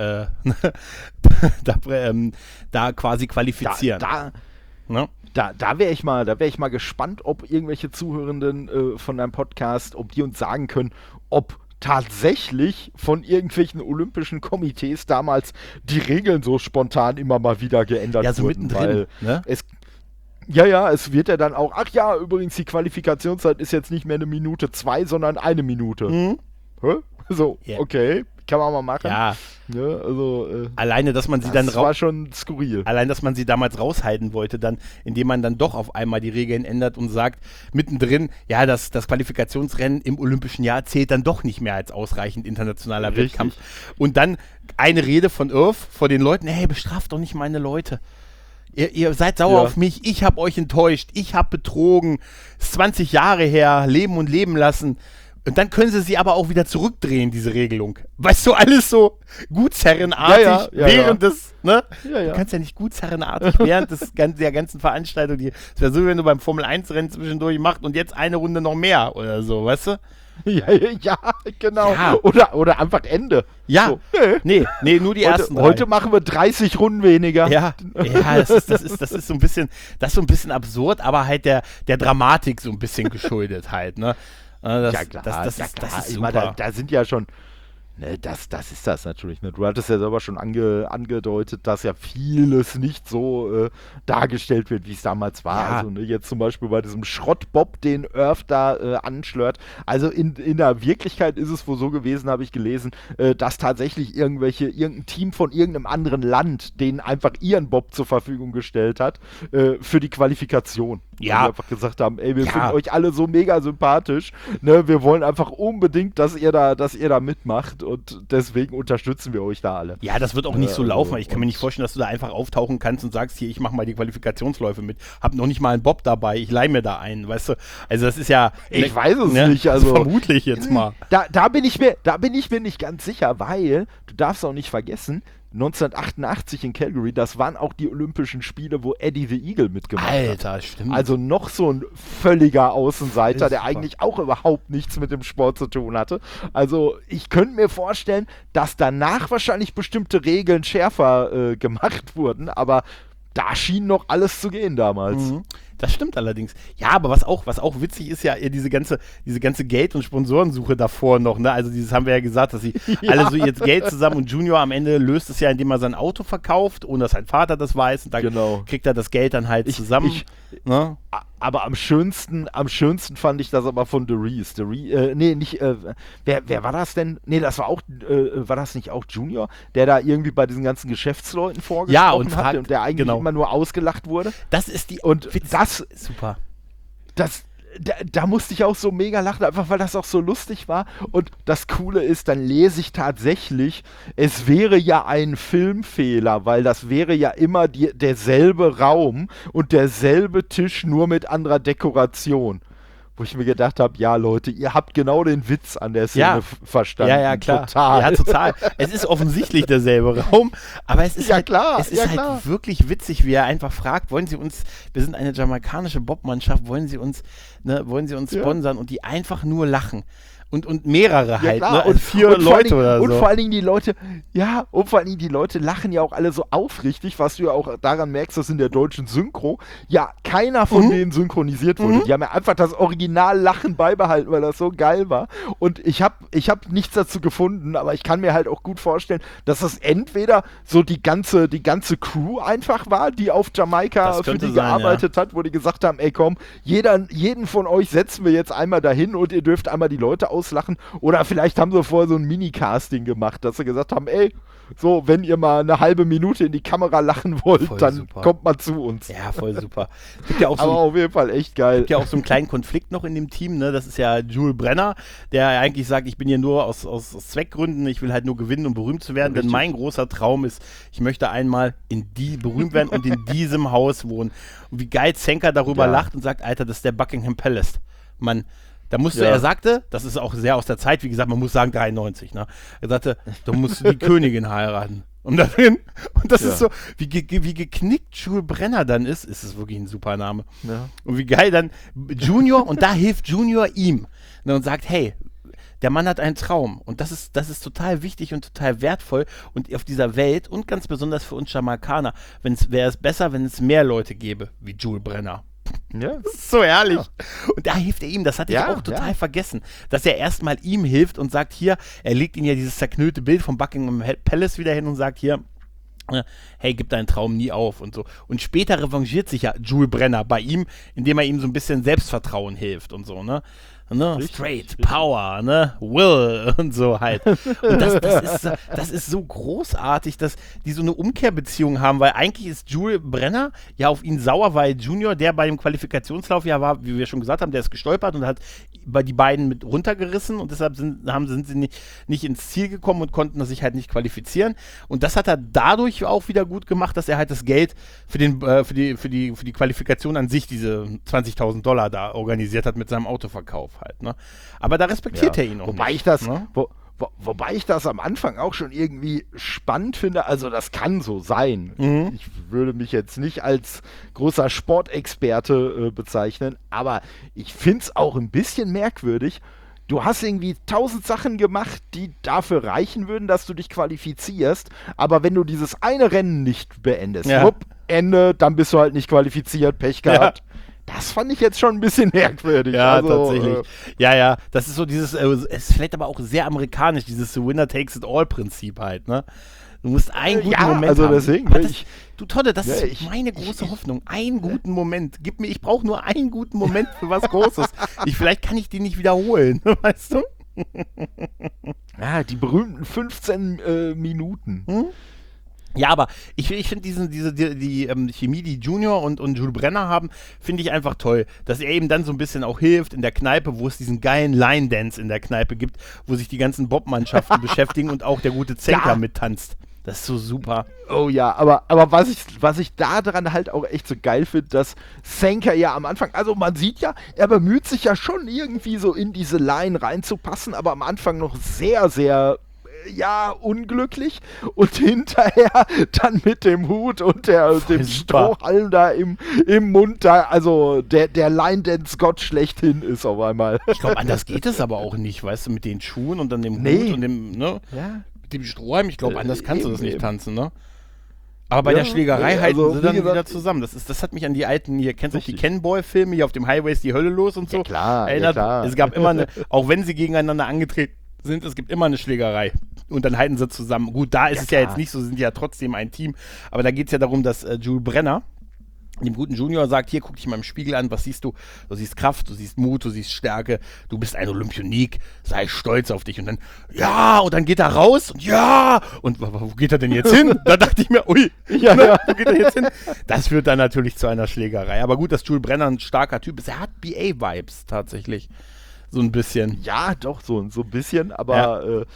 da quasi qualifizieren.
Da wäre ich mal gespannt, ob irgendwelche Zuhörenden von deinem Podcast, ob die uns sagen können, ob tatsächlich von irgendwelchen olympischen Komitees damals die Regeln so spontan immer mal wieder geändert wurden.
Ja, so mittendrin, ne?
Es wird ja dann auch, übrigens die Qualifikationszeit ist jetzt nicht mehr 1 Minute 2, sondern 1 Minute. Hä? So, okay. Kann man mal machen.
Ja.
Alleine, dass man sie dann war schon skurril.
Allein, dass man sie damals raushalten wollte, dann, indem man dann doch auf einmal die Regeln ändert und sagt, mittendrin, ja, das Qualifikationsrennen im Olympischen Jahr zählt dann doch nicht mehr als ausreichend internationaler Wettkampf. Und dann eine Rede von Irv vor den Leuten, hey, bestraft doch nicht meine Leute. Ihr seid sauer auf mich, ich habe euch enttäuscht, ich habe betrogen, es ist 20 Jahre her, leben und leben lassen. Und dann können sie aber auch wieder zurückdrehen, diese Regelung. Weißt du, alles so gutsherrenartig während des, ne? Du kannst ja nicht gutsherrenartig während der ganzen Veranstaltung, es wäre so, wenn du beim Formel-1-Rennen zwischendurch machst und jetzt eine Runde noch mehr oder so, weißt du?
Ja, genau. Ja. Oder einfach Ende.
Ja, so. Nee, nur die ersten 3.
Heute machen wir 30 Runden weniger.
Ja, das ist so ein bisschen absurd, aber halt der Dramatik so ein bisschen geschuldet halt, ne? Das ist super.
Da sind ja schon, ne, das ist das natürlich. Ne? Du hattest ja selber schon angedeutet, dass ja vieles nicht so dargestellt wird, wie es damals war. Ja. Also jetzt zum Beispiel bei diesem Schrottbob, den Irv da anschlört. Also in der Wirklichkeit ist es wohl so gewesen, habe ich gelesen, dass tatsächlich irgendein Team von irgendeinem anderen Land denen einfach ihren Bob zur Verfügung gestellt hat für die Qualifikation.
Ja.
Die einfach gesagt haben, ey, wir finden euch alle so mega sympathisch, ne, wir wollen einfach unbedingt, dass ihr da mitmacht, und deswegen unterstützen wir euch da alle.
Ja, das wird auch nicht so laufen. Ich kann mir nicht vorstellen, dass du da einfach auftauchen kannst und sagst, hier, ich mache mal die Qualifikationsläufe mit. Hab noch nicht mal einen Bob dabei, ich leih mir da einen, weißt du? Also das ist ja...
Ich weiß es nicht, also...
Vermutlich jetzt mal.
Da bin ich mir nicht ganz sicher, weil, du darfst auch nicht vergessen, 1988 in Calgary, das waren auch die Olympischen Spiele, wo Eddie the Eagle mitgemacht hat.
Alter, stimmt.
Also noch so ein völliger Außenseiter, der eigentlich auch überhaupt nichts mit dem Sport zu tun hatte. Also ich könnte mir vorstellen, dass danach wahrscheinlich bestimmte Regeln schärfer gemacht wurden, aber da schien noch alles zu gehen damals.
Das stimmt allerdings. Ja, aber was auch witzig ist ja diese ganze Geld- und Sponsorensuche davor noch, ne? Also dieses haben wir ja gesagt, dass sie alle so jetzt Geld zusammen, und Junior am Ende löst es ja, indem er sein Auto verkauft, ohne dass sein Vater das weiß, und dann kriegt er das Geld dann halt zusammen. Ne?
Aber am schönsten fand ich das aber von DeReese. Wer war das denn? Nee, das war das nicht auch Junior, der da irgendwie bei diesen ganzen Geschäftsleuten vorgesprochen hatte und der eigentlich immer nur ausgelacht wurde?
Das ist die...
Und das...
Super.
Da musste ich auch so mega lachen, einfach weil das auch so lustig war. Und das Coole ist, dann lese ich tatsächlich, es wäre ja ein Filmfehler, weil das wäre ja immer derselbe Raum und derselbe Tisch, nur mit anderer Dekoration. Wo ich mir gedacht habe, ja Leute, ihr habt genau den Witz an der Szene verstanden.
Ja, klar.
Total.
Ja, total. Es ist offensichtlich derselbe Raum, aber es ist halt wirklich witzig, wie er einfach fragt, wollen Sie uns, wir sind eine jamaikanische Bobmannschaft, wollen Sie uns sponsern, und die einfach nur lachen. Und mehrere halt,
klar.
Ne? Und 4 Leute oder so.
Und vor allen Dingen die Leute lachen ja auch alle so aufrichtig, was du ja auch daran merkst, dass in der deutschen Synchro ja keiner von denen synchronisiert wurde. Die haben ja einfach das Originallachen beibehalten, weil das so geil war. Und ich hab nichts dazu gefunden, aber ich kann mir halt auch gut vorstellen, dass das entweder so die ganze Crew einfach war, die auf Jamaika für die gearbeitet hat, wo die gesagt haben, ey komm, jeden von euch setzen wir jetzt einmal dahin und ihr dürft einmal die Leute auslachen. Oder vielleicht haben sie vorher so ein Mini-Casting gemacht, dass sie gesagt haben, ey, so, wenn ihr mal eine halbe Minute in die Kamera lachen wollt,
Voll
dann
super.
kommt mal zu uns.
Ja, voll super. Es gibt ja auch
Aber auf jeden Fall echt geil.
gibt ja auch so einen kleinen Konflikt noch in dem Team, ne? Das ist ja Jules Brenner, der eigentlich sagt, ich bin hier nur aus Zweckgründen, ich will halt nur gewinnen und berühmt zu werden,
Richtig.
denn mein großer Traum ist, ich möchte einmal berühmt werden und in diesem Haus wohnen. Und wie geil Zenker darüber lacht und sagt, Alter, das ist der Buckingham Palace. Mann, da musste, er sagte, das ist auch sehr aus der Zeit, wie gesagt, man muss sagen 93, ne? Er sagte, du musst die Königin heiraten. Und das ist so, wie geknickt Jules Brenner dann ist es wirklich ein super Name.
Ja.
Und wie geil dann Junior, und da hilft Junior ihm, ne, und sagt, hey, der Mann hat einen Traum und das ist total wichtig und total wertvoll und auf dieser Welt und ganz besonders für uns Jamaikaner, wäre es besser, wenn es mehr Leute gäbe wie Jules Brenner.
Ja.
Das ist so herrlich. Ja. Und da hilft er ihm, das hatte ich auch total vergessen, dass er erstmal ihm hilft und sagt, hier, er legt ihm ja dieses zerknüllte Bild vom Buckingham Palace wieder hin und sagt, hier, hey, gib deinen Traum nie auf und so. Und später revanchiert sich ja Jules Brenner bei ihm, indem er ihm so ein bisschen Selbstvertrauen hilft und so, ne? Straight, Power, ne? Will und so halt. Und das ist so großartig, dass die so eine Umkehrbeziehung haben, weil eigentlich ist Jules Brenner ja auf ihn sauer, weil Junior, der bei dem Qualifikationslauf ja war, wie wir schon gesagt haben, der ist gestolpert und hat die beiden mit runtergerissen und deshalb sind sie nicht ins Ziel gekommen und konnten sich halt nicht qualifizieren. Und das hat er dadurch auch wieder gut gemacht, dass er halt das Geld für die Qualifikation an sich, diese $20.000 da organisiert hat mit seinem Autoverkauf halt, ne? Aber da respektiert er ihn auch nicht.
Wobei ich das am Anfang auch schon irgendwie spannend finde, also das kann so sein. Ich würde mich jetzt nicht als großer Sportexperte bezeichnen, aber ich finde es auch ein bisschen merkwürdig. Du hast irgendwie 1000 Sachen gemacht, die dafür reichen würden, dass du dich qualifizierst, aber wenn du dieses eine Rennen nicht beendest, Ende, dann bist du halt nicht qualifiziert, Pech gehabt. Ja. Das fand ich jetzt schon ein bisschen merkwürdig.
Ja, also, tatsächlich. Ja, das ist so dieses, es ist vielleicht aber auch sehr amerikanisch, dieses Winner-takes-it-all-Prinzip halt, ne? Du musst einen guten Moment
also
haben.
Deswegen,
du Todde, das ist meine große Hoffnung. Einen guten Moment. Ich brauche nur einen guten Moment für was Großes. Vielleicht kann ich den nicht wiederholen, weißt du?
Ja, die berühmten 15 Minuten.
Ja, aber ich finde die Chemie, die Junior und Jules Brenner haben, finde ich einfach toll. Dass er eben dann so ein bisschen auch hilft in der Kneipe, wo es diesen geilen Line-Dance in der Kneipe gibt, wo sich die ganzen Bob-Mannschaften beschäftigen und auch der gute Zenker mittanzt. Das ist so super.
Oh ja, aber was ich da dran halt auch echt so geil finde, dass Zenker ja am Anfang, also man sieht ja, er bemüht sich ja schon irgendwie so in diese Line reinzupassen, aber am Anfang noch sehr, sehr unglücklich und hinterher dann mit dem Hut und dem Strohhalm da im Mund da, also der Line-Dance-Gott schlechthin ist auf einmal.
Ich glaube, anders geht es aber auch nicht, weißt du, mit den Schuhen und dann dem Hut und dem, ne? Ja. Mit dem Strohhalm, ich glaube, anders kannst du das nicht tanzen, ne? Aber bei der Schlägerei halten sie dann wieder zusammen. Das hat mich an die alten, hier, kennst du die Cannonball-Filme, hier auf dem Highway ist die Hölle los und so?
Ja, klar,
erinnert.
Ja, klar.
Es gab immer auch wenn sie gegeneinander angetreten sind, es gibt immer eine Schlägerei. Und dann halten sie zusammen. Gut, da ist es ja jetzt nicht so, sind ja trotzdem ein Team. Aber da geht es ja darum, dass Jules Brenner dem guten Junior sagt, hier, guck dich mal im Spiegel an, was siehst du? Du siehst Kraft, du siehst Mut, du siehst Stärke, du bist ein Olympionik, sei stolz auf dich. Und dann, und dann geht er raus und wo geht er denn jetzt hin? Da dachte ich mir, wo geht er jetzt hin? Das führt dann natürlich zu einer Schlägerei. Aber gut, dass Jules Brenner ein starker Typ ist. Er hat BA-Vibes tatsächlich. So ein bisschen.
Ja, doch, so ein bisschen, aber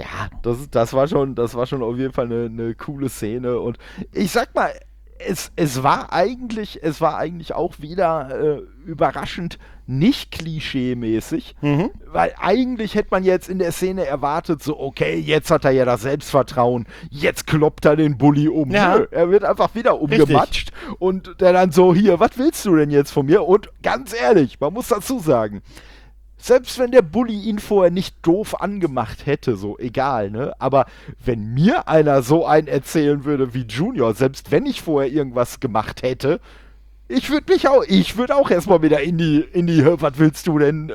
das war schon auf jeden Fall eine coole Szene. Und ich sag mal, es war eigentlich auch wieder überraschend nicht klischee-mäßig, weil eigentlich hätte man jetzt in der Szene erwartet, so okay, jetzt hat er ja das Selbstvertrauen, jetzt kloppt er den Bulli um.
Ja.
Nö, er wird einfach wieder umgematscht und der dann so, hier, was willst du denn jetzt von mir? Und ganz ehrlich, man muss dazu sagen, selbst wenn der Bulli ihn vorher nicht doof angemacht hätte, so egal, ne? Aber wenn mir einer so einen erzählen würde wie Junior, selbst wenn ich vorher irgendwas gemacht hätte, ich würde auch erstmal wieder in die was willst du denn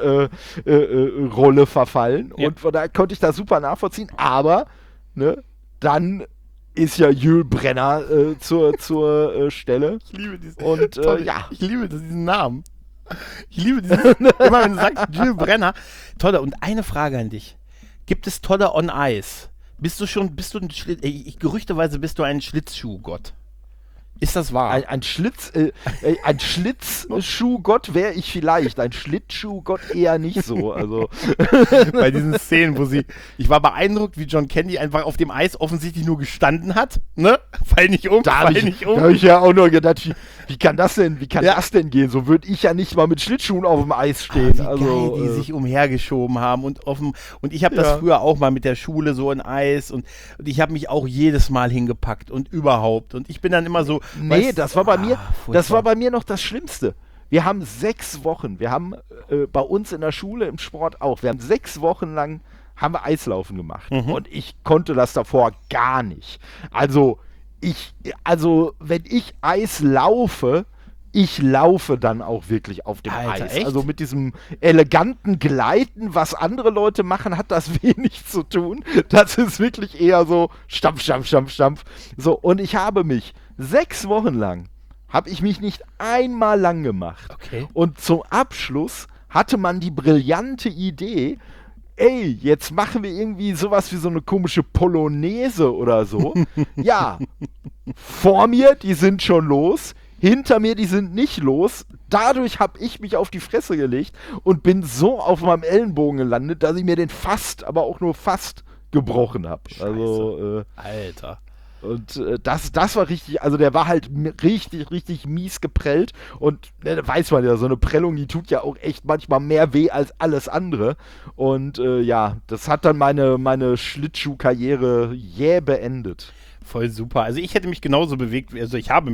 Rolle verfallen. Ja. Und von daher konnte ich das super nachvollziehen. Aber, ne, dann ist ja Jules Brenner zur Stelle.
Ich liebe diesen,
ich liebe
diesen Namen. Ich liebe dieses, immer wenn du sagst, Jules Brenner. Tolle, und eine Frage an dich. Gibt es Tolle on Ice? gerüchteweise bist du ein Schlitzschuhgott. Ist das wahr?
Ein Schlitzschuhgott wäre ich vielleicht, ein Schlittschuhgott eher nicht so. Also
Bei diesen Szenen, ich war beeindruckt, wie John Candy einfach auf dem Eis offensichtlich nur gestanden hat, ne? Fall nicht um.
Da habe ich ja auch nur gedacht, wie kann das denn gehen? So würde ich ja nicht mal mit Schlittschuhen auf dem Eis stehen.
Wie geil die sich umhergeschoben haben und ich habe das früher auch mal mit der Schule so in Eis und ich habe mich auch jedes Mal hingepackt und überhaupt und ich bin dann immer so.
Nee, das war bei mir noch das Schlimmste. Wir haben 6 Wochen, bei uns in der Schule im Sport auch, wir haben 6 Wochen lang haben wir Eislaufen gemacht und ich konnte das davor gar nicht. Also wenn ich Eis laufe, ich laufe dann auch wirklich auf dem Eis.
Echt?
Also mit diesem eleganten Gleiten, was andere Leute machen, hat das wenig zu tun. Das ist wirklich eher so Stampf, Stampf, Stampf, Stampf. So, und ich habe mich 6 Wochen lang, habe ich mich nicht einmal lang gemacht.
Okay.
Und zum Abschluss hatte man die brillante Idee, ey, jetzt machen wir irgendwie sowas wie so eine komische Polonaise oder so. Ja, vor mir, die sind schon los. Hinter mir, die sind nicht los. Dadurch habe ich mich auf die Fresse gelegt und bin so auf meinem Ellenbogen gelandet, dass ich mir den aber auch nur fast gebrochen habe. Also,
Alter.
Und das war richtig, also der war halt richtig, richtig mies geprellt und da weiß man ja, so eine Prellung, die tut ja auch echt manchmal mehr weh als alles andere und das hat dann meine Schlittschuhkarriere jäh beendet.
Voll super. Also ich habe mich genauso bewegt wie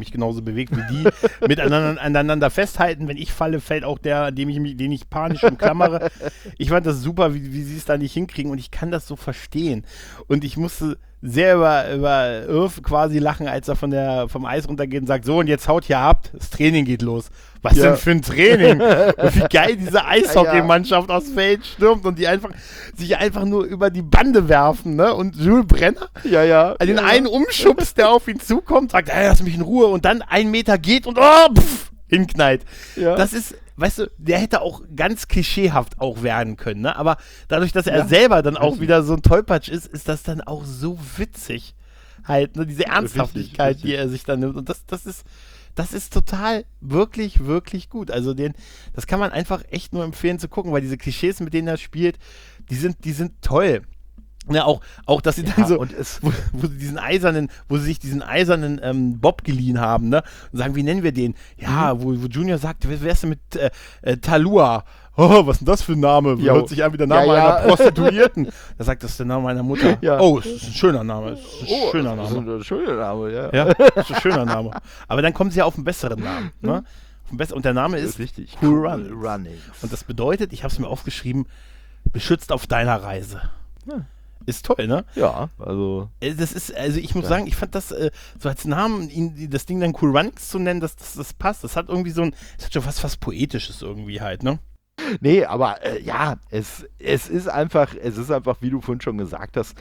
die miteinander festhalten. Wenn ich falle, fällt auch der, den ich panisch umklammere. Ich fand das super, wie sie es da nicht hinkriegen und ich kann das so verstehen. Und ich musste sehr über Irv quasi lachen, als er vom Eis runtergeht und sagt, so und jetzt haut ihr ab, das Training geht los. Was denn für ein Training? Und wie geil diese Eishockeymannschaft aufs Feld stürmt und die sich einfach nur über die Bande werfen, ne? Und Jules Brenner den einen umschubst, der auf ihn zukommt, sagt, hey, lass mich in Ruhe und dann 1 Meter geht und hinknallt. Ja. Das ist, weißt du, der hätte auch ganz klischeehaft auch werden können, ne? Aber dadurch, dass er selber dann auch wieder so ein Tollpatsch ist das dann auch so witzig. Halt, ne? Diese Ernsthaftigkeit, richtig. Die er sich dann nimmt. Und das ist total, wirklich, wirklich gut. Also das kann man einfach echt nur empfehlen zu gucken, weil diese Klischees, mit denen er spielt, die sind toll. Ja, auch dass sie dann so, wo sie sich diesen eisernen Bob geliehen haben, ne? Und sagen, wie nennen wir den? Ja, wo Junior sagt, wer ist denn mit Talua? Oh, was ist denn das für ein Name? Hört sich an wie der Name einer Prostituierten. Da sagt, das ist der Name meiner Mutter. Ja. Oh, das ist ein schöner Name. Das ist ein schöner Name.
Das ist ein schöner Name, ja.
Ja, das ist ein schöner Name. Aber dann kommen sie ja auf einen besseren Namen, ne? Und der Name ist Cool Runnings. Und das bedeutet, ich habe es mir aufgeschrieben, beschützt auf deiner Reise. Ja. Ist toll, ne?
Ja, also.
Ich muss sagen, ich fand das, so als Namen, das Ding dann Cool Runnings zu nennen, das passt. Das hat irgendwie es hat schon was Poetisches irgendwie halt, ne?
Nee, aber es ist einfach, wie du vorhin schon gesagt hast,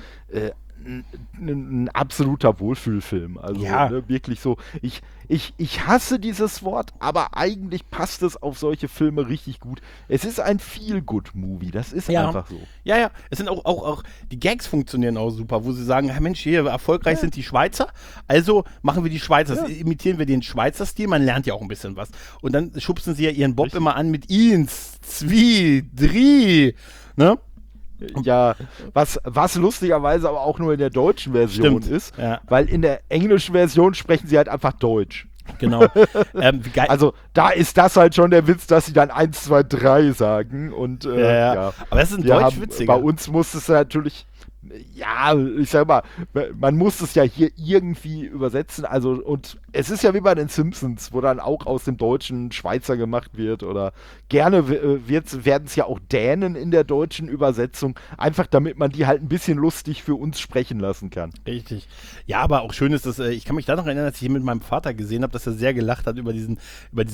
ein absoluter Wohlfühlfilm. Also wirklich so, ich hasse dieses Wort, aber eigentlich passt es auf solche Filme richtig gut. Es ist ein Feel-Good-Movie, das ist einfach so.
Ja, es sind auch die Gags funktionieren auch super, wo sie sagen, hey Mensch, hier erfolgreich sind die Schweizer, also machen wir die Schweizer, imitieren wir den Schweizer Stil, man lernt ja auch ein bisschen was. Und dann schubsen sie ja ihren Bob immer an mit Ins, Zwie, Dri, ne?
Ja, was lustigerweise aber auch nur in der deutschen Version ist, weil in der englischen Version sprechen sie halt einfach Deutsch.
Genau.
Also da ist das halt schon der Witz, dass sie dann 1, 2, 3 sagen und
Aber das ist ein Deutsch witziger.
Bei uns muss es natürlich, ich sag mal, man muss es ja hier irgendwie übersetzen, also und es ist ja wie bei den Simpsons, wo dann auch aus dem Deutschen Schweizer gemacht wird oder gerne werden es ja auch Dänen in der deutschen Übersetzung, einfach damit man die halt ein bisschen lustig für uns sprechen lassen kann.
Richtig. Ja, aber auch schön ist, dass ich kann mich da noch erinnern, als ich hier mit meinem Vater gesehen habe, dass er sehr gelacht hat über dieses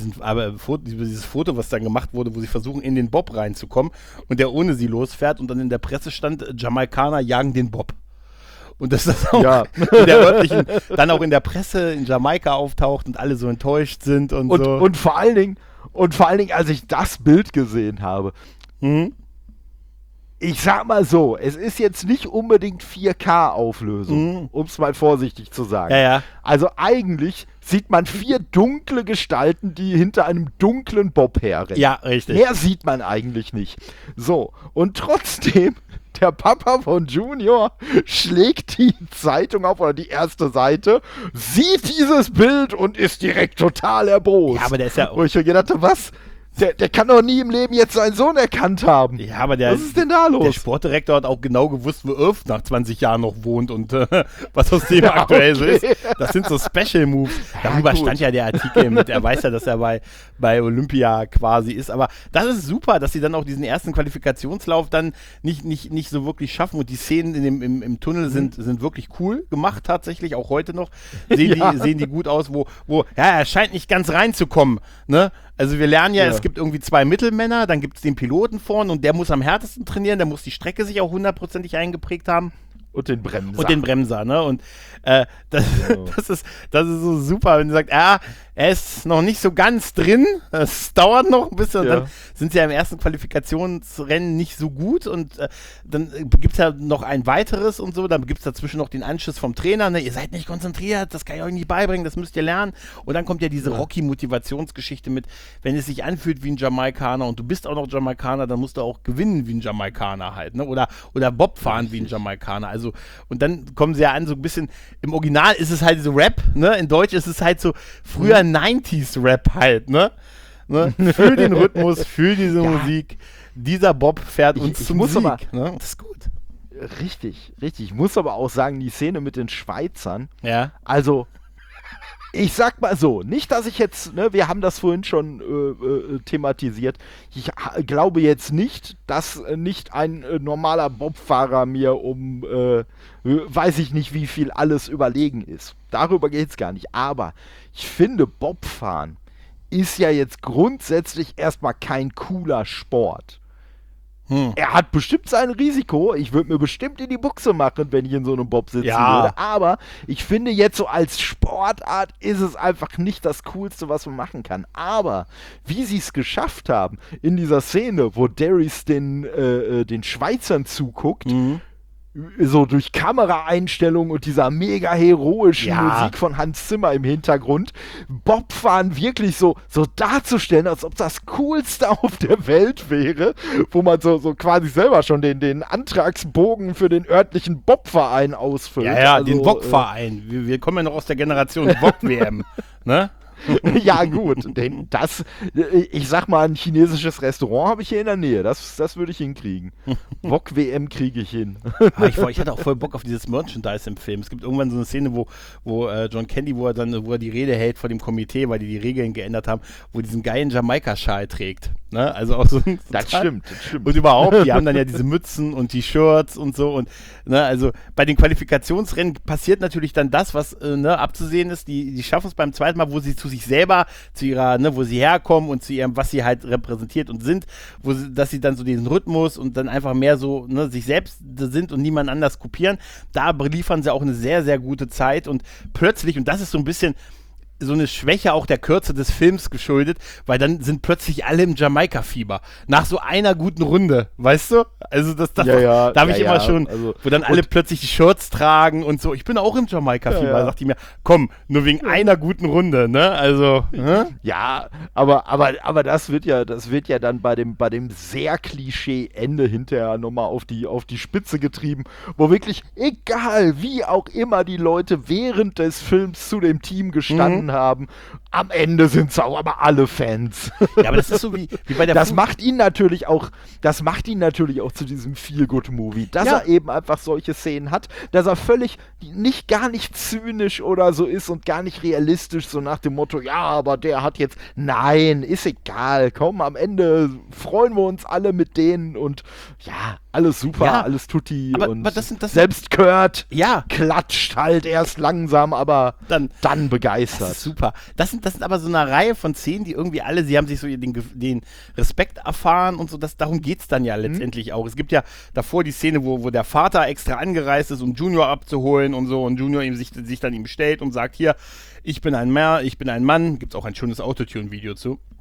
Foto, was dann gemacht wurde, wo sie versuchen, in den Bob reinzukommen und der ohne sie losfährt und dann in der Presse stand, Jamaikaner jagen den Bob. Und dass das auch in der örtlichen, dann auch in der Presse in Jamaika auftaucht und alle so enttäuscht sind und so.
Und vor allen Dingen, als ich das Bild gesehen habe, ich sag mal so, es ist jetzt nicht unbedingt 4K-Auflösung, um es mal vorsichtig zu sagen.
Ja.
Also eigentlich sieht man 4 dunkle Gestalten, die hinter einem dunklen Bob herrennen.
Ja, richtig.
Mehr sieht man eigentlich nicht. So, und trotzdem, der Papa von Junior schlägt die Zeitung auf oder die erste Seite, sieht dieses Bild und ist direkt total erbost.
Ja, aber der ist ja...
Wo ich mir gedacht habe, was? Der kann doch nie im Leben jetzt seinen Sohn erkannt haben.
Ja, aber
was ist denn da los?
Der Sportdirektor hat auch genau gewusst, wo Irv nach 20 Jahren noch wohnt und was aus dem aktuell so ist. Das sind so Special Moves. Darüber stand ja der Artikel mit. Er weiß ja, dass er bei Olympia quasi ist. Aber das ist super, dass sie dann auch diesen ersten Qualifikationslauf dann nicht so wirklich schaffen. Und die Szenen im Tunnel sind wirklich cool gemacht tatsächlich, auch heute noch. Sehen die gut aus, wo er scheint nicht ganz reinzukommen, ne? Also wir lernen ja, es gibt irgendwie 2 Mittelmänner, dann gibt es den Piloten vorne und der muss am härtesten trainieren, der muss die Strecke sich auch 100%ig eingeprägt haben.
Und den Bremser.
Ne? Und das ist so super, wenn du sagst, er ist noch nicht so ganz drin, es dauert noch ein bisschen, und dann sind sie ja im ersten Qualifikationsrennen nicht so gut und dann gibt es ja noch ein weiteres und so, dann gibt es dazwischen noch den Anschiss vom Trainer, ne? Ihr seid nicht konzentriert, das kann ich euch nicht beibringen, das müsst ihr lernen. Und dann kommt ja diese Rocky-Motivationsgeschichte mit, wenn es sich anfühlt wie ein Jamaikaner und du bist auch noch Jamaikaner, dann musst du auch gewinnen wie ein Jamaikaner halt, ne? Oder Bob fahren wie ein Jamaikaner. Also, und dann kommen sie ja an, so ein bisschen, im Original ist es halt so Rap, ne? In Deutsch ist es halt so früher 90s-Rap halt, ne? Für den Rhythmus, für diese Musik. Dieser Bob fährt uns zum Sieg, ne? Das ist gut.
Richtig. Ich muss aber auch sagen, die Szene mit den Schweizern, also ich sag mal so, nicht, dass ich jetzt, ne, wir haben das vorhin schon thematisiert, ich glaube jetzt nicht, dass nicht ein normaler Bobfahrer mir um, weiß ich nicht wie viel alles überlegen ist. Darüber geht's gar nicht. Aber ich finde, Bobfahren ist ja jetzt grundsätzlich erstmal kein cooler Sport. Er hat bestimmt sein Risiko. Ich würde mir bestimmt in die Buchse machen, wenn ich in so einem Bob sitzen würde. Aber ich finde jetzt so als Sportart ist es einfach nicht das Coolste, was man machen kann. Aber wie sie es geschafft haben, in dieser Szene, wo Darius den Schweizern zuguckt, so durch Kameraeinstellungen und dieser mega heroischen Musik von Hans Zimmer im Hintergrund, Bobfahren wirklich so darzustellen, als ob das Coolste auf der Welt wäre, wo man so quasi selber schon den Antragsbogen für den örtlichen Bobverein ausfüllt.
Ja, also, den Wok-Verein. Wir kommen ja noch aus der Generation Wok-WM, ne?
Ja, gut. Ich sag mal, ein chinesisches Restaurant habe ich hier in der Nähe. Das würde ich hinkriegen. Wok-WM kriege ich hin.
Ich hatte auch voll Bock auf dieses Merchandise im Film. Es gibt irgendwann so eine Szene, wo John Candy, wo er die Rede hält vor dem Komitee, weil die Regeln geändert haben, wo diesen geilen Jamaika-Schal trägt. Ne? Also auch so
das stimmt.
Und überhaupt, die haben dann ja diese Mützen und die Shirts und so. Und ne, also bei den Qualifikationsrennen passiert natürlich dann das, was abzusehen ist. Die schaffen es beim zweiten Mal, wo sie zu sich selber, zu ihrer, wo sie herkommen und zu ihrem, was sie halt repräsentiert und sind, dass sie dann so diesen Rhythmus und dann einfach mehr so sich selbst sind und niemand anders kopieren. Da liefern sie auch eine sehr, sehr gute Zeit und plötzlich, und das ist so ein bisschen so eine Schwäche auch der Kürze des Films geschuldet, weil dann sind plötzlich alle im Jamaika-Fieber. Nach so einer guten Runde, weißt du? Also da habe ich immer schon, also, wo dann alle plötzlich die Shirts tragen und so. Ich bin auch im Jamaika-Fieber, sagt die mir, komm, nur wegen einer guten Runde, ne? Also,
Ja, aber das wird ja dann bei dem sehr Klischee-Ende hinterher nochmal auf die Spitze getrieben, wo wirklich, egal wie auch immer die Leute während des Films zu dem Team gestanden haben, am Ende sind es auch aber alle Fans.
Ja, aber das ist so wie bei der
Das macht ihn natürlich auch zu diesem Feel-Good-Movie, dass er eben einfach solche Szenen hat, dass er gar nicht zynisch oder so ist und gar nicht realistisch, so nach dem Motto, ja, aber der hat jetzt, nein, ist egal, komm, am Ende freuen wir uns alle mit denen und ja, alles super, alles tutti und das selbst Kurt klatscht halt erst langsam, aber dann begeistert.
Das ist super. Das sind aber so eine Reihe von Szenen, die irgendwie alle, sie haben sich so den Respekt erfahren und so, darum geht es dann ja letztendlich auch. Es gibt ja davor die Szene, wo der Vater extra angereist ist, um Junior abzuholen und so, und Junior sich dann ihm stellt und sagt, hier, ich bin ein Mann, gibt es auch ein schönes Autotune-Video zu.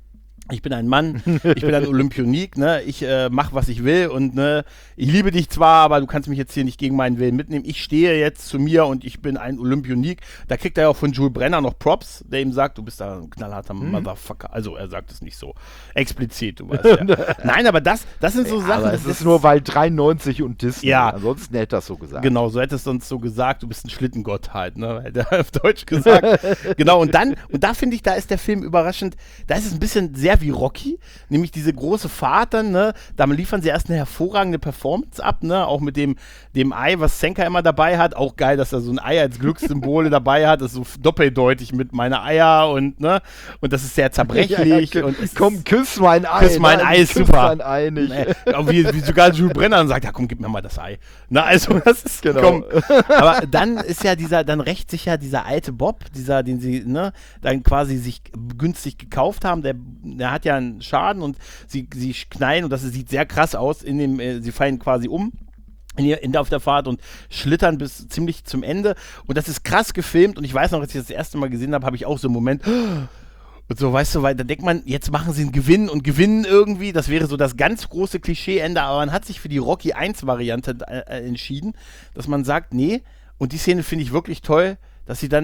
Ich bin ein Mann, ich bin ein Olympionik, ne? Ich mach, was ich will und ne, ich liebe dich zwar, aber du kannst mich jetzt hier nicht gegen meinen Willen mitnehmen. Ich stehe jetzt zu mir und ich bin ein Olympionik. Da kriegt er ja auch von Jules Brenner noch Props, der ihm sagt, du bist da ein knallharter Motherfucker. Also er sagt es nicht so explizit, du weißt ja. Nein, aber das sind so Sachen.
Aber es ist nur, weil 93 und Disney,
ja,
ansonsten hätte das so gesagt.
Genau, so hättest du uns so gesagt, du bist ein Schlittengott halt, ne? Hätte er auf Deutsch gesagt. Genau, und da finde ich, da ist der Film überraschend, da ist es ein bisschen sehr wie Rocky, nämlich diese große Fahrt dann, ne? Da liefern sie erst eine hervorragende Performance ab, ne? Auch mit dem Ei, was Senka immer dabei hat. Auch geil, dass er so ein Ei als Glückssymbole dabei hat. Das ist so doppeldeutig mit meine Eier und, ne? Und das ist sehr zerbrechlich.
Ja,
und
komm, küss mein Ei.
Küss mein Ei ist super.
Mein Ei nicht.
Wie sogar Jules Brenner sagt, ja komm, gib mir mal das Ei. Na, also das ist,
genau.
Komm. Aber dann ist ja dann rächt sich ja dieser alte Bob, den sie, ne, dann quasi sich günstig gekauft haben, der hat ja einen Schaden und sie knallen und das sieht sehr krass aus, sie fallen quasi um auf der Fahrt und schlittern bis ziemlich zum Ende und das ist krass gefilmt und ich weiß noch, als ich das erste Mal gesehen habe, habe ich auch so einen Moment und so, weißt du, weil da denkt man, jetzt machen sie einen Gewinn und gewinnen irgendwie, das wäre so das ganz große Klischee-Ende, aber man hat sich für die Rocky 1-Variante entschieden, dass man sagt, nee, und die Szene finde ich wirklich toll, dass sie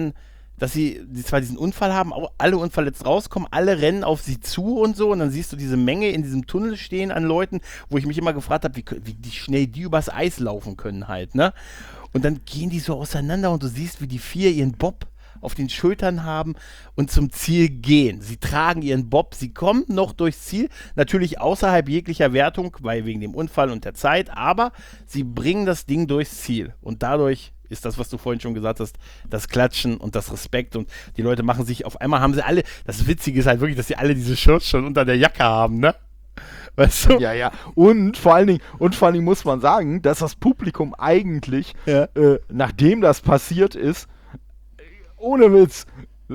zwar diesen Unfall haben, auch alle unverletzt rauskommen, alle rennen auf sie zu und so und dann siehst du diese Menge in diesem Tunnel stehen an Leuten, wo ich mich immer gefragt habe, wie schnell die übers Eis laufen können halt, ne? Und dann gehen die so auseinander und du siehst, wie die 4 ihren Bob auf den Schultern haben und zum Ziel gehen. Sie tragen ihren Bob, sie kommen noch durchs Ziel, natürlich außerhalb jeglicher Wertung, weil wegen dem Unfall und der Zeit, aber sie bringen das Ding durchs Ziel und dadurch ist das, was du vorhin schon gesagt hast, das Klatschen und das Respekt und die Leute machen sich, auf einmal haben sie alle, das Witzige ist halt wirklich, dass sie alle diese Shirts schon unter der Jacke haben, ne? Weißt du?
Ja. Und vor allen Dingen muss man sagen, dass das Publikum eigentlich, nachdem das passiert ist, ohne Witz,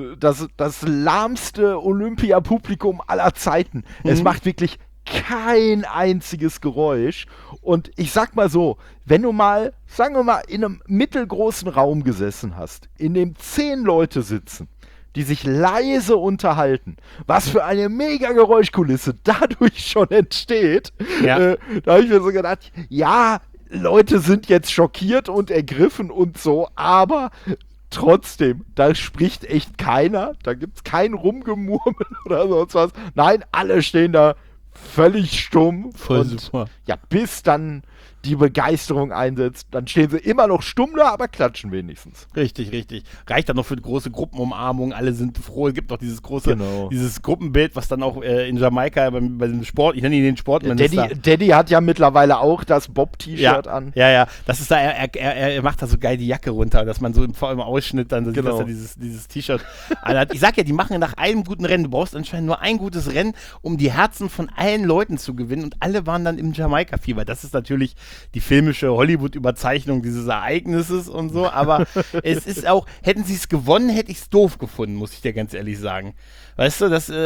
das lahmste Olympia-Publikum aller Zeiten. Es macht wirklich kein einziges Geräusch. Und ich sag mal so, wenn du mal, sagen wir mal, in einem mittelgroßen Raum gesessen hast, in dem 10 Leute sitzen, die sich leise unterhalten, was für eine mega Geräuschkulisse dadurch schon entsteht,
Ja.
Da habe ich mir so gedacht, ja, Leute sind jetzt schockiert und ergriffen und so, aber trotzdem, da spricht echt keiner, da gibt es kein Rumgemurmel oder sonst was. Nein, alle stehen da völlig stumm.
Voll
und
super.
Ja, bis dann die Begeisterung einsetzt, dann stehen sie immer noch stumm da, aber klatschen wenigstens.
Richtig, richtig. Reicht dann noch für eine große Gruppenumarmung, alle sind froh, es gibt noch dieses große,
Genau.
dieses Gruppenbild, was dann auch in Jamaika bei dem Sport, ich nenne ihn den Sportminister.
Daddy hat ja mittlerweile auch das Bob-T-Shirt an.
Ja, das ist da, er macht da so geil die Jacke runter, dass man so im Ausschnitt dann so sieht, dass er dieses T-Shirt anhat. Ich sag ja, die machen nach einem guten Rennen, du brauchst anscheinend nur ein gutes Rennen, um die Herzen von allen Leuten zu gewinnen und alle waren dann im Jamaika-Fieber. Das ist natürlich die filmische Hollywood-Überzeichnung dieses Ereignisses und so, aber es ist auch, hätten sie es gewonnen, hätte ich es doof gefunden, muss ich dir ganz ehrlich sagen. Weißt du,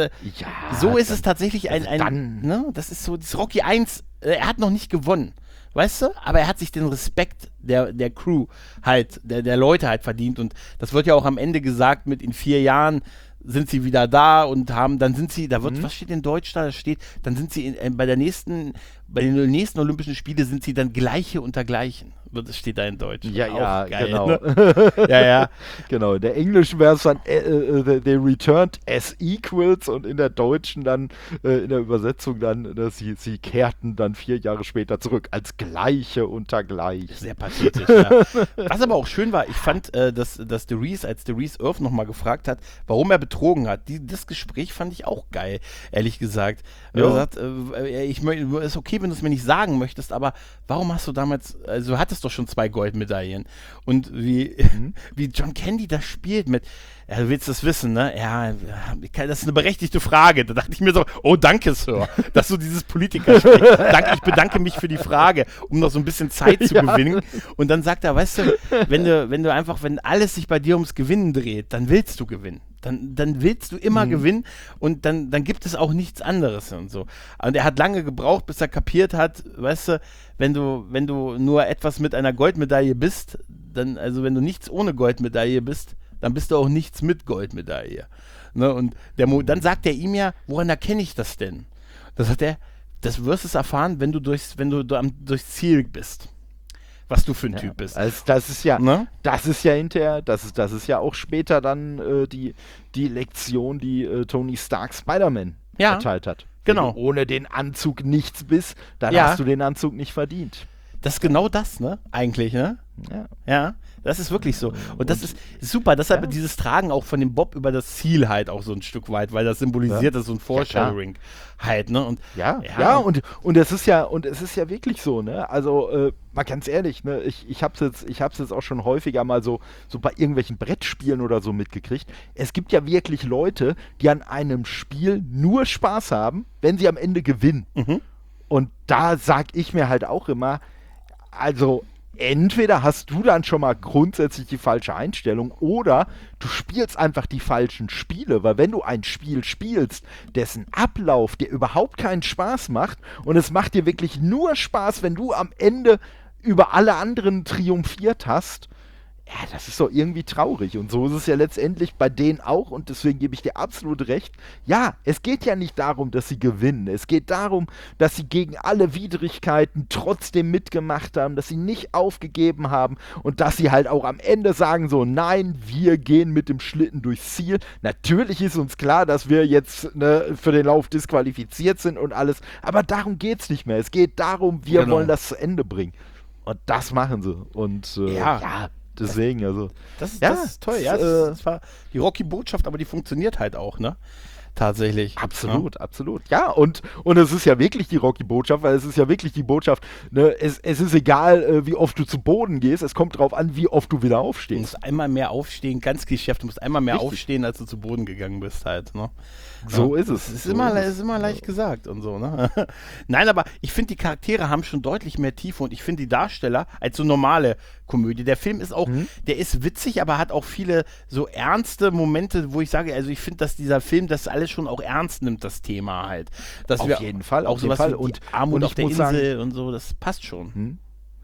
so ist es tatsächlich das ist so, das Rocky 1, er hat noch nicht gewonnen, weißt du, aber er hat sich den Respekt der Crew halt, der Leute halt verdient und das wird ja auch am Ende gesagt mit in 4 Jahren sind sie wieder da und was steht in Deutsch da? Dann sind sie bei den nächsten Olympischen Spiele sind sie dann Gleiche unter Gleichen. Das steht da in Deutsch.
Ja,
geil,
genau.
Ne? Ja.
Genau, in der englischen wäre es dann they returned as equals und in der deutschen dann, in der Übersetzung dann, dass sie kehrten dann 4 Jahre später zurück als Gleiche unter Gleichen.
Sehr pathetisch, ja. Was aber auch schön war, ich fand, dass als Reese Irv nochmal gefragt hat, warum er betrogen hat, das Gespräch fand ich auch geil, ehrlich gesagt. Er hat gesagt, ist okay, wenn du es mir nicht sagen möchtest, aber warum hast du damals, also du hattest doch schon 2 Goldmedaillen. Und wie John Candy das spielt mit, ja, du willst das wissen, ne? Ja, das ist eine berechtigte Frage. Da dachte ich mir so, oh, danke, Sir, dass du dieses Politiker sprichst. Ich bedanke mich für die Frage, um noch so ein bisschen Zeit zu gewinnen. Und dann sagt er, weißt du, wenn alles sich bei dir ums Gewinnen dreht, dann willst du gewinnen. Dann willst du immer gewinnen und dann gibt es auch nichts anderes und so. Und er hat lange gebraucht, bis er kapiert hat, weißt du, wenn du nur etwas mit einer Goldmedaille bist, wenn du nichts ohne Goldmedaille bist, dann bist du auch nichts mit Goldmedaille. Ne? Und dann sagt er ihm ja, woran erkenne ich das denn? Da sagt er, das wirst du erfahren, wenn du durchs Ziel bist. Was du für ein Typ bist.
Also das ist ja,
ne?
das ist ja hinterher, das ist ja auch später dann die Lektion, die Tony Stark Spider-Man erteilt hat.
Genau.
Wenn du ohne den Anzug nichts bist, dann hast du den Anzug nicht verdient.
Das ist genau das, ne? Eigentlich, ne? Ja. Das ist wirklich so. Und das ist super. Deshalb dieses Tragen auch von dem Bob über das Ziel halt auch so ein Stück weit, weil das symbolisiert das so ein Foreshadowing halt, ne? Und und es ist ja wirklich so, ne? Also mal ganz ehrlich, ne? Ich hab's jetzt auch schon häufiger mal so bei irgendwelchen Brettspielen oder so mitgekriegt. Es gibt ja wirklich Leute, die an einem Spiel nur Spaß haben, wenn sie am Ende gewinnen. Und da sag ich mir halt auch immer, also entweder hast du dann schon mal grundsätzlich die falsche Einstellung oder du spielst einfach die falschen Spiele, weil wenn du ein Spiel spielst, dessen Ablauf dir überhaupt keinen Spaß macht und es macht dir wirklich nur Spaß, wenn du am Ende über alle anderen triumphiert hast, ja, das ist doch irgendwie traurig. Und so ist es ja letztendlich bei denen auch. Und deswegen gebe ich dir absolut recht. Ja, es geht ja nicht darum, dass sie gewinnen. Es geht darum, dass sie gegen alle Widrigkeiten trotzdem mitgemacht haben, dass sie nicht aufgegeben haben und dass sie halt auch am Ende sagen so, nein, wir gehen mit dem Schlitten durchs Ziel. Natürlich ist uns klar, dass wir jetzt für den Lauf disqualifiziert sind und alles. Aber darum geht es nicht mehr. Es geht darum, wir wollen das zu Ende bringen. Und das machen sie. Und deswegen, also. Das ist toll, ja. Das war die Rocky-Botschaft, aber die funktioniert halt auch, ne? Tatsächlich.
Absolut. Ja, und es ist ja wirklich die Rocky-Botschaft, weil es ist ja wirklich die Botschaft, ne, es ist egal, wie oft du zu Boden gehst, es kommt drauf an, wie oft du wieder aufstehst.
Du musst einmal mehr aufstehen, ganz Geschäft, du musst einmal mehr aufstehen, als du zu Boden gegangen bist halt, ne?
So ist es.
Ist immer leicht gesagt und so, ne? Nein, aber ich finde, die Charaktere haben schon deutlich mehr Tiefe und ich finde die Darsteller als so normale Komödie. Der Film ist auch, der ist witzig, aber hat auch viele so ernste Momente, wo ich sage, also ich finde, dass dieser Film das alles schon auch ernst nimmt, das Thema halt. Dass
auf jeden Fall.
Auch sowas wie die Armut auf der Insel und so, das passt schon.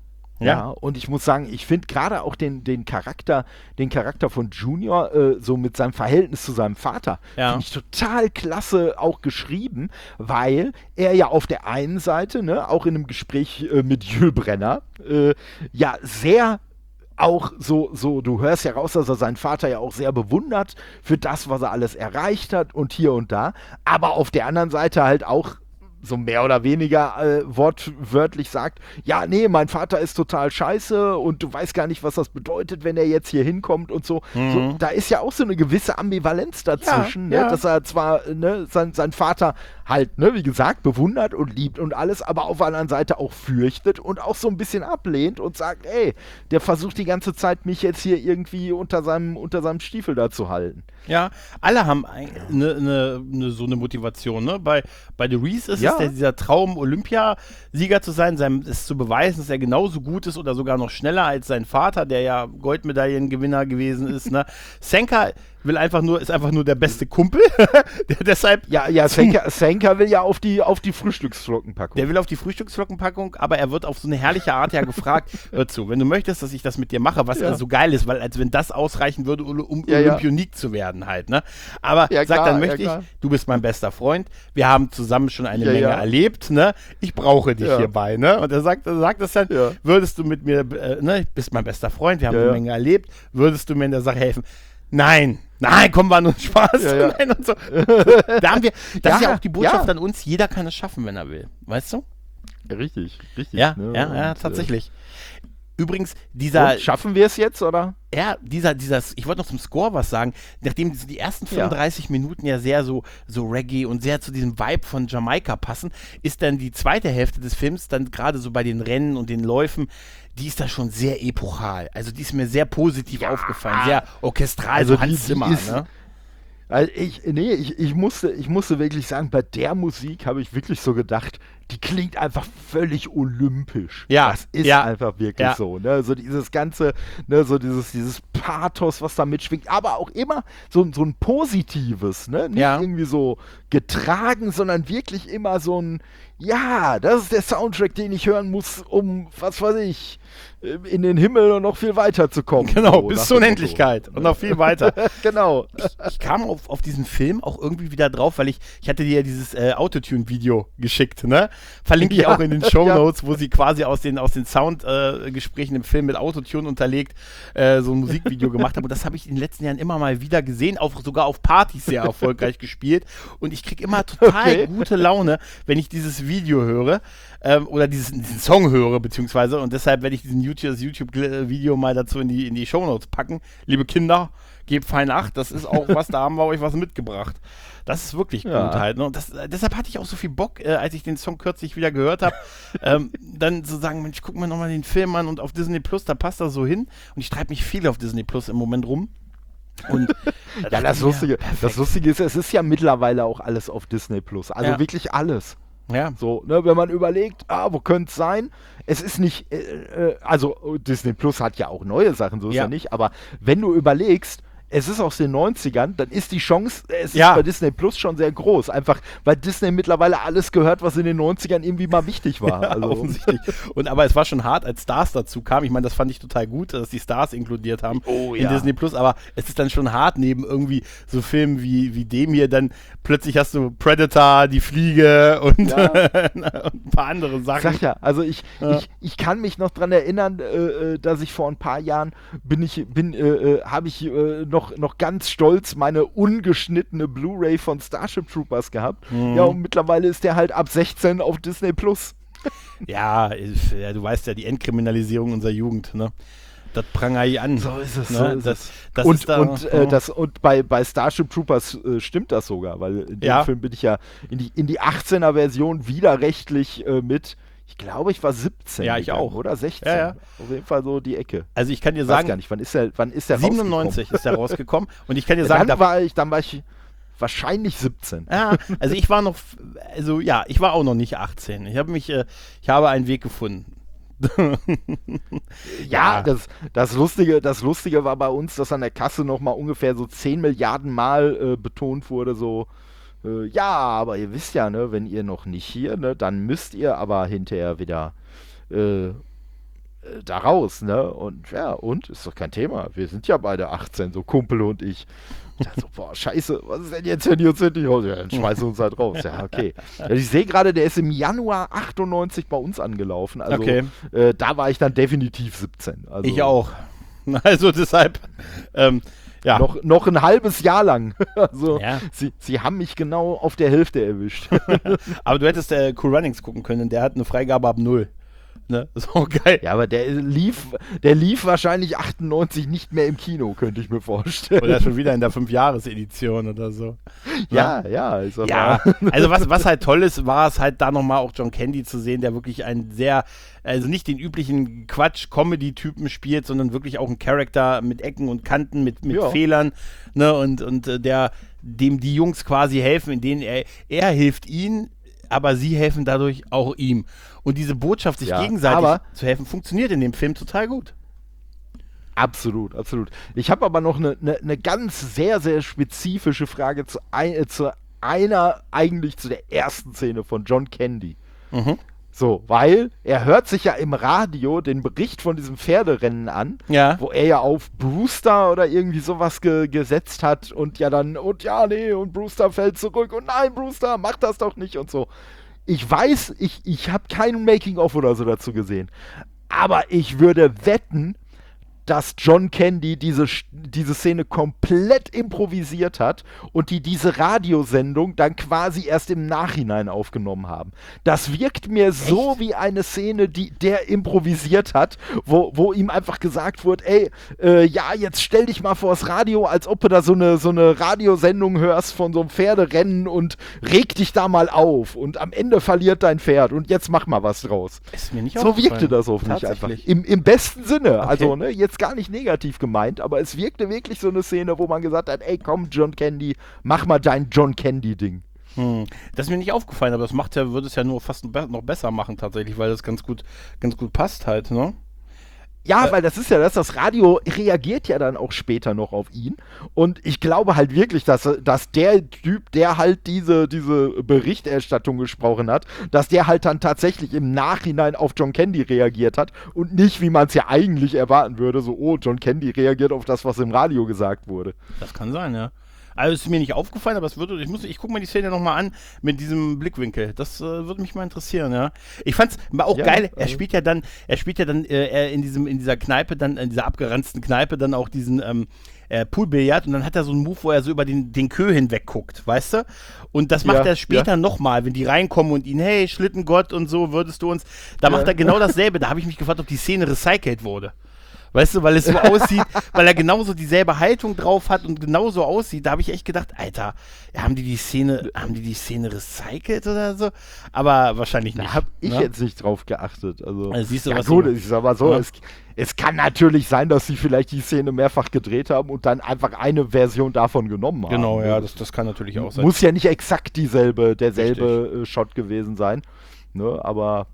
Ja, und ich muss sagen, ich finde gerade auch den Charakter von Junior, so mit seinem Verhältnis zu seinem Vater, finde ich total klasse auch geschrieben, weil er ja auf der einen Seite, ne, auch in einem Gespräch mit Jules Brenner, ja sehr auch so, du hörst ja raus, dass er seinen Vater ja auch sehr bewundert für das, was er alles erreicht hat und hier und da, aber auf der anderen Seite halt auch so mehr oder weniger wortwörtlich sagt, ja, nee, mein Vater ist total scheiße und du weißt gar nicht, was das bedeutet, wenn er jetzt hier hinkommt und so. So, da ist ja auch so eine gewisse Ambivalenz dazwischen, ne? Dass er zwar sein Vater halt, ne, wie gesagt, bewundert und liebt und alles, aber auf der anderen Seite auch fürchtet und auch so ein bisschen ablehnt und sagt, ey, der versucht die ganze Zeit, mich jetzt hier irgendwie unter seinem Stiefel da zu halten.
Ja, alle haben so eine Motivation, ne? Bei The Reese ist es dieser Traum, Olympiasieger zu sein, es zu beweisen, dass er genauso gut ist oder sogar noch schneller als sein Vater, der ja Goldmedaillengewinner gewesen ist, ne? Senka ist einfach nur der beste Kumpel. Deshalb.
Ja, Senka will ja auf die Frühstücksflockenpackung.
Der will auf die Frühstücksflockenpackung, aber er wird auf so eine herrliche Art ja gefragt, hör zu, wenn du möchtest, dass ich das mit dir mache, was so geil ist, weil als wenn das ausreichen würde, um Olympionik zu werden halt, ne? Aber du bist mein bester Freund, wir haben zusammen schon eine Menge erlebt, ne? Ich brauche dich hierbei, ne? Und er sagt es dann, würdest du mit mir, ne? Bist mein bester Freund, wir haben eine Menge erlebt, würdest du mir in der Sache helfen? Nein, komm, war nur Spaß. Nein, und so. Das ist ja auch die Botschaft an uns, jeder kann es schaffen, wenn er will. Weißt du?
Richtig.
Ja, tatsächlich. Übrigens,
schaffen wir es jetzt, oder?
Ja, ich wollte noch zum Score was sagen. Nachdem die ersten 35 Minuten ja sehr so Reggae und sehr zu diesem Vibe von Jamaika passen, ist dann die zweite Hälfte des Films dann gerade so bei den Rennen und den Läufen, die ist da schon sehr epochal. Also die ist mir sehr positiv aufgefallen, sehr orchestral,
also
so Hans Zimmer, ne?
Also ich musste wirklich sagen, bei der Musik habe ich wirklich so gedacht, die klingt einfach völlig olympisch.
Ja,
das ist einfach wirklich so, ne? So dieses ganze, ne, so dieses Pathos, was da mitschwingt, aber auch immer so ein positives, ne? Nicht irgendwie so getragen, sondern wirklich immer so ein, ja, das ist der Soundtrack, den ich hören muss, um, was weiß ich, in den Himmel und noch viel weiter zu kommen.
Genau,
so,
bis zur Unendlichkeit und noch viel weiter.
Genau.
Ich kam auf diesen Film auch irgendwie wieder drauf, weil ich hatte dir ja dieses Autotune-Video geschickt, ne? Verlinke ich auch in den Shownotes, wo sie quasi aus den Soundgesprächen im Film mit Autotune unterlegt so ein Musikvideo gemacht haben. Und das habe ich in den letzten Jahren immer mal wieder gesehen, auch sogar auf Partys sehr erfolgreich gespielt. Und ich kriege immer total gute Laune, wenn ich dieses Video höre oder diesen Song höre, beziehungsweise. Und deshalb werde ich das YouTube-Video mal dazu in die Shownotes packen. Liebe Kinder, gebt fein Acht, das ist auch was, da haben wir euch was mitgebracht. Das ist wirklich gut halt. Ne? Und deshalb hatte ich auch so viel Bock, als ich den Song kürzlich wieder gehört habe, dann zu sagen, Mensch, guck mal nochmal den Film an und auf Disney Plus, da passt das so hin. Und ich treibe mich viel auf Disney Plus im Moment rum. Und
das Lustige ist, es ist ja mittlerweile auch alles auf Disney Plus. Also wirklich alles.
Ja.
So, ne, wenn man überlegt, wo könnte es sein? Es ist nicht, also Disney Plus hat ja auch neue Sachen, so ist ja nicht, aber wenn du überlegst, es ist aus den 90ern, dann ist die Chance, es ist bei Disney Plus schon sehr groß. Einfach, weil Disney mittlerweile alles gehört, was in den 90ern irgendwie mal wichtig war. Also.
Offensichtlich. Aber es war schon hart, als Stars dazu kamen. Ich meine, das fand ich total gut, dass die Stars inkludiert haben in Disney Plus. Aber es ist dann schon hart, neben irgendwie so Filmen wie dem hier, dann plötzlich hast du Predator, Die Fliege und ein paar andere Sachen.
Sag ja, also ich kann mich noch dran erinnern, dass ich vor ein paar Jahren habe ich noch ganz stolz meine ungeschnittene Blu-ray von Starship Troopers gehabt. Ja, und mittlerweile ist der halt ab 16 auf Disney Plus.
Ja, du weißt ja, die Entkriminalisierung unserer Jugend, ne? Das prangere ich an.
So ist es.
Ne?
Und bei Starship Troopers stimmt das sogar, weil in dem Film bin ich ja in die 18er-Version widerrechtlich mit. Ich glaube, ich war 17.
Ja, ich auch.
Oder 16.
Ja.
Auf jeden Fall so die Ecke.
Also ich kann dir sagen,
weiß gar nicht, wann ist der
97 ist der rausgekommen. Und ich kann dir sagen,
dann war ich wahrscheinlich 17.
Ja, also ich war auch noch nicht 18. Ich habe einen Weg gefunden.
Das Lustige war bei uns, dass an der Kasse nochmal ungefähr so 10 Milliarden Mal betont wurde, so aber ihr wisst ja, ne, wenn ihr noch nicht hier, ne, dann müsst ihr aber hinterher wieder da raus, ne? Und ist doch kein Thema. Wir sind ja beide 18, so Kumpel und ich. Und dann so, boah, scheiße, was ist denn jetzt, wenn die uns nicht raus? Ja, dann schmeißen wir uns halt raus. Ja, okay. Also ich sehe gerade, der ist im Januar 98 bei uns angelaufen. Also da war ich dann definitiv 17. Also,
ich auch. Also deshalb,
Noch ein halbes Jahr lang. Also, sie haben mich genau auf der Hälfte erwischt.
Aber du hättest Cool Runnings gucken können, der hat eine Freigabe ab 0. Ne? So geil.
Ja, aber der lief wahrscheinlich 98 nicht mehr im Kino, könnte ich mir vorstellen.
Oder schon wieder in der 5-Jahres-Edition oder so.
Ja.
Also was halt toll ist, war es halt da nochmal auch John Candy zu sehen, der wirklich also nicht den üblichen Quatsch-Comedy-Typen spielt, sondern wirklich auch einen Charakter mit Ecken und Kanten, mit Fehlern, ne, und dem die Jungs quasi helfen, in denen er hilft ihnen, aber sie helfen dadurch auch ihm. Und diese Botschaft, sich gegenseitig zu helfen, funktioniert in dem Film total gut.
Absolut. Ich habe aber noch eine ganz sehr, sehr spezifische Frage zu der ersten Szene von John Candy. Mhm. So, weil er hört sich ja im Radio den Bericht von diesem Pferderennen an, wo er ja auf Brewster oder irgendwie sowas gesetzt hat und und Brewster fällt zurück und nein, Brewster, mach das doch nicht und so. Ich weiß, ich habe keinen Making-of oder so dazu gesehen, aber ich würde wetten, dass John Candy diese Szene komplett improvisiert hat und diese Radiosendung dann quasi erst im Nachhinein aufgenommen haben. Das wirkt mir so wie eine Szene, die der improvisiert hat, wo ihm einfach gesagt wurde, jetzt stell dich mal vors Radio, als ob du da so eine Radiosendung hörst von so einem Pferderennen und reg dich da mal auf und am Ende verliert dein Pferd und jetzt mach mal was draus.
Ist mir nicht
so wirkte das auf mich einfach. Im besten Sinne. Okay. Also, ne, jetzt gar nicht negativ gemeint, aber es wirkte wirklich so eine Szene, wo man gesagt hat, ey, komm, John Candy, mach mal dein John Candy-Ding.
Das ist mir nicht aufgefallen, aber das würde es ja nur fast noch besser machen tatsächlich, weil das ganz gut passt halt, ne?
Ja, weil das ist ja das Radio reagiert ja dann auch später noch auf ihn. Und ich glaube halt wirklich, dass der Typ, der halt diese Berichterstattung gesprochen hat, dass der halt dann tatsächlich im Nachhinein auf John Candy reagiert hat und nicht, wie man es ja eigentlich erwarten würde, so, oh, John Candy reagiert auf das, was im Radio gesagt wurde.
Das kann sein, ja. Also ist mir nicht aufgefallen, aber ich gucke mir die Szene nochmal an mit diesem Blickwinkel. Das würde mich mal interessieren, ja. Ich fand's auch geil, er spielt ja dann in dieser Kneipe, dann in dieser abgeranzten Kneipe dann auch diesen Poolbillard und dann hat er so einen Move, wo er so über den Kö hinweg guckt, weißt du? Und das macht er später nochmal, wenn die reinkommen und ihn, hey, Schlittengott und so, würdest du uns, da macht er genau dasselbe. Da habe ich mich gefragt, ob die Szene recycelt wurde. Weißt du, weil es so aussieht, weil er genauso dieselbe Haltung drauf hat und genauso aussieht, da habe ich echt gedacht, Alter, haben die Szene recycelt oder so? Aber wahrscheinlich nicht.
Da habe ich jetzt nicht drauf geachtet. Also
siehst du,
ja
was
gut,
du,
ich sag mal so,
ja.
es kann natürlich sein, dass sie vielleicht die Szene mehrfach gedreht haben und dann einfach eine Version davon genommen haben.
Genau, ja, das kann natürlich auch sein.
Muss ja nicht exakt derselbe Shot gewesen sein, ne, aber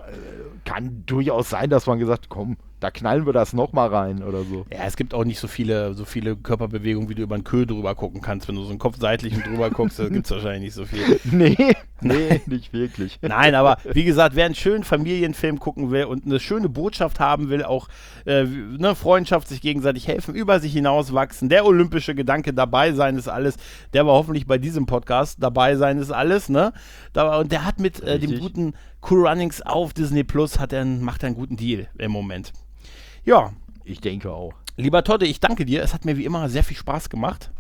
kann durchaus sein, dass man gesagt, komm, da knallen wir das nochmal rein oder so.
Ja, es gibt auch nicht so viele Körperbewegungen, wie du über einen Kö drüber gucken kannst. Wenn du so einen Kopf seitlich und drüber guckst, da gibt es wahrscheinlich nicht so viel.
Nee, nicht wirklich.
Nein, aber wie gesagt, wer einen schönen Familienfilm gucken will und eine schöne Botschaft haben will, auch Freundschaft, sich gegenseitig helfen, über sich hinauswachsen, der olympische Gedanke, dabei sein ist alles, der war hoffentlich bei diesem Podcast, dabei sein ist alles, ne? Und der hat mit dem guten Cool Runnings auf Disney Plus, macht er einen guten Deal im Moment. Ja.
Ich denke auch.
Lieber Todde, ich danke dir. Es hat mir wie immer sehr viel Spaß gemacht.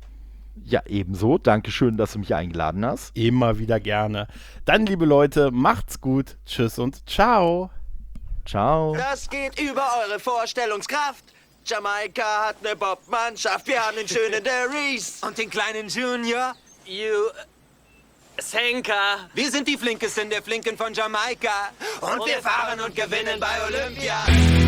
Ja, ebenso. Dankeschön, dass du mich eingeladen hast.
Immer wieder gerne. Dann, liebe Leute, macht's gut. Tschüss und ciao.
Ciao.
Das geht über eure Vorstellungskraft. Jamaika hat eine Bobmannschaft. Wir haben den schönen Darius.
Und den kleinen Junior. Senka.
Wir sind die Flinkesten der Flinken von Jamaika. Und wir fahren und gewinnen bei Olympia.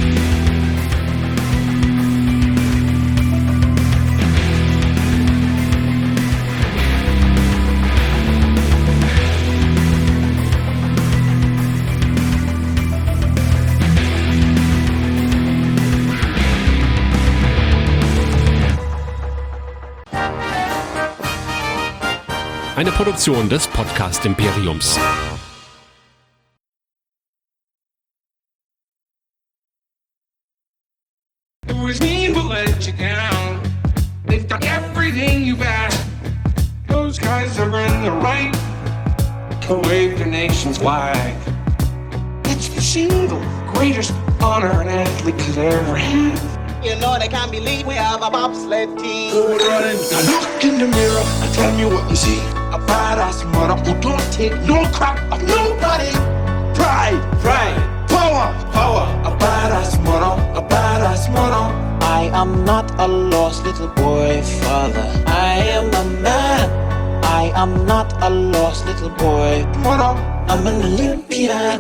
Eine Produktion des Podcast Imperiums.
It was mean but let you down. They've done everything you've asked. Those guys are in the right to wave the nation's flag. It's the single greatest honor an athlete could ever have.
You know they can't believe we have a bobsled team.
Go running. Now look in the mirror and tell me what you see. A badass mother who don't take no crap of nobody. Pride, power. A badass mother.
I am not a lost little boy, father. I am a man. I am not a lost little boy.
Mother.
I'm an Olympian.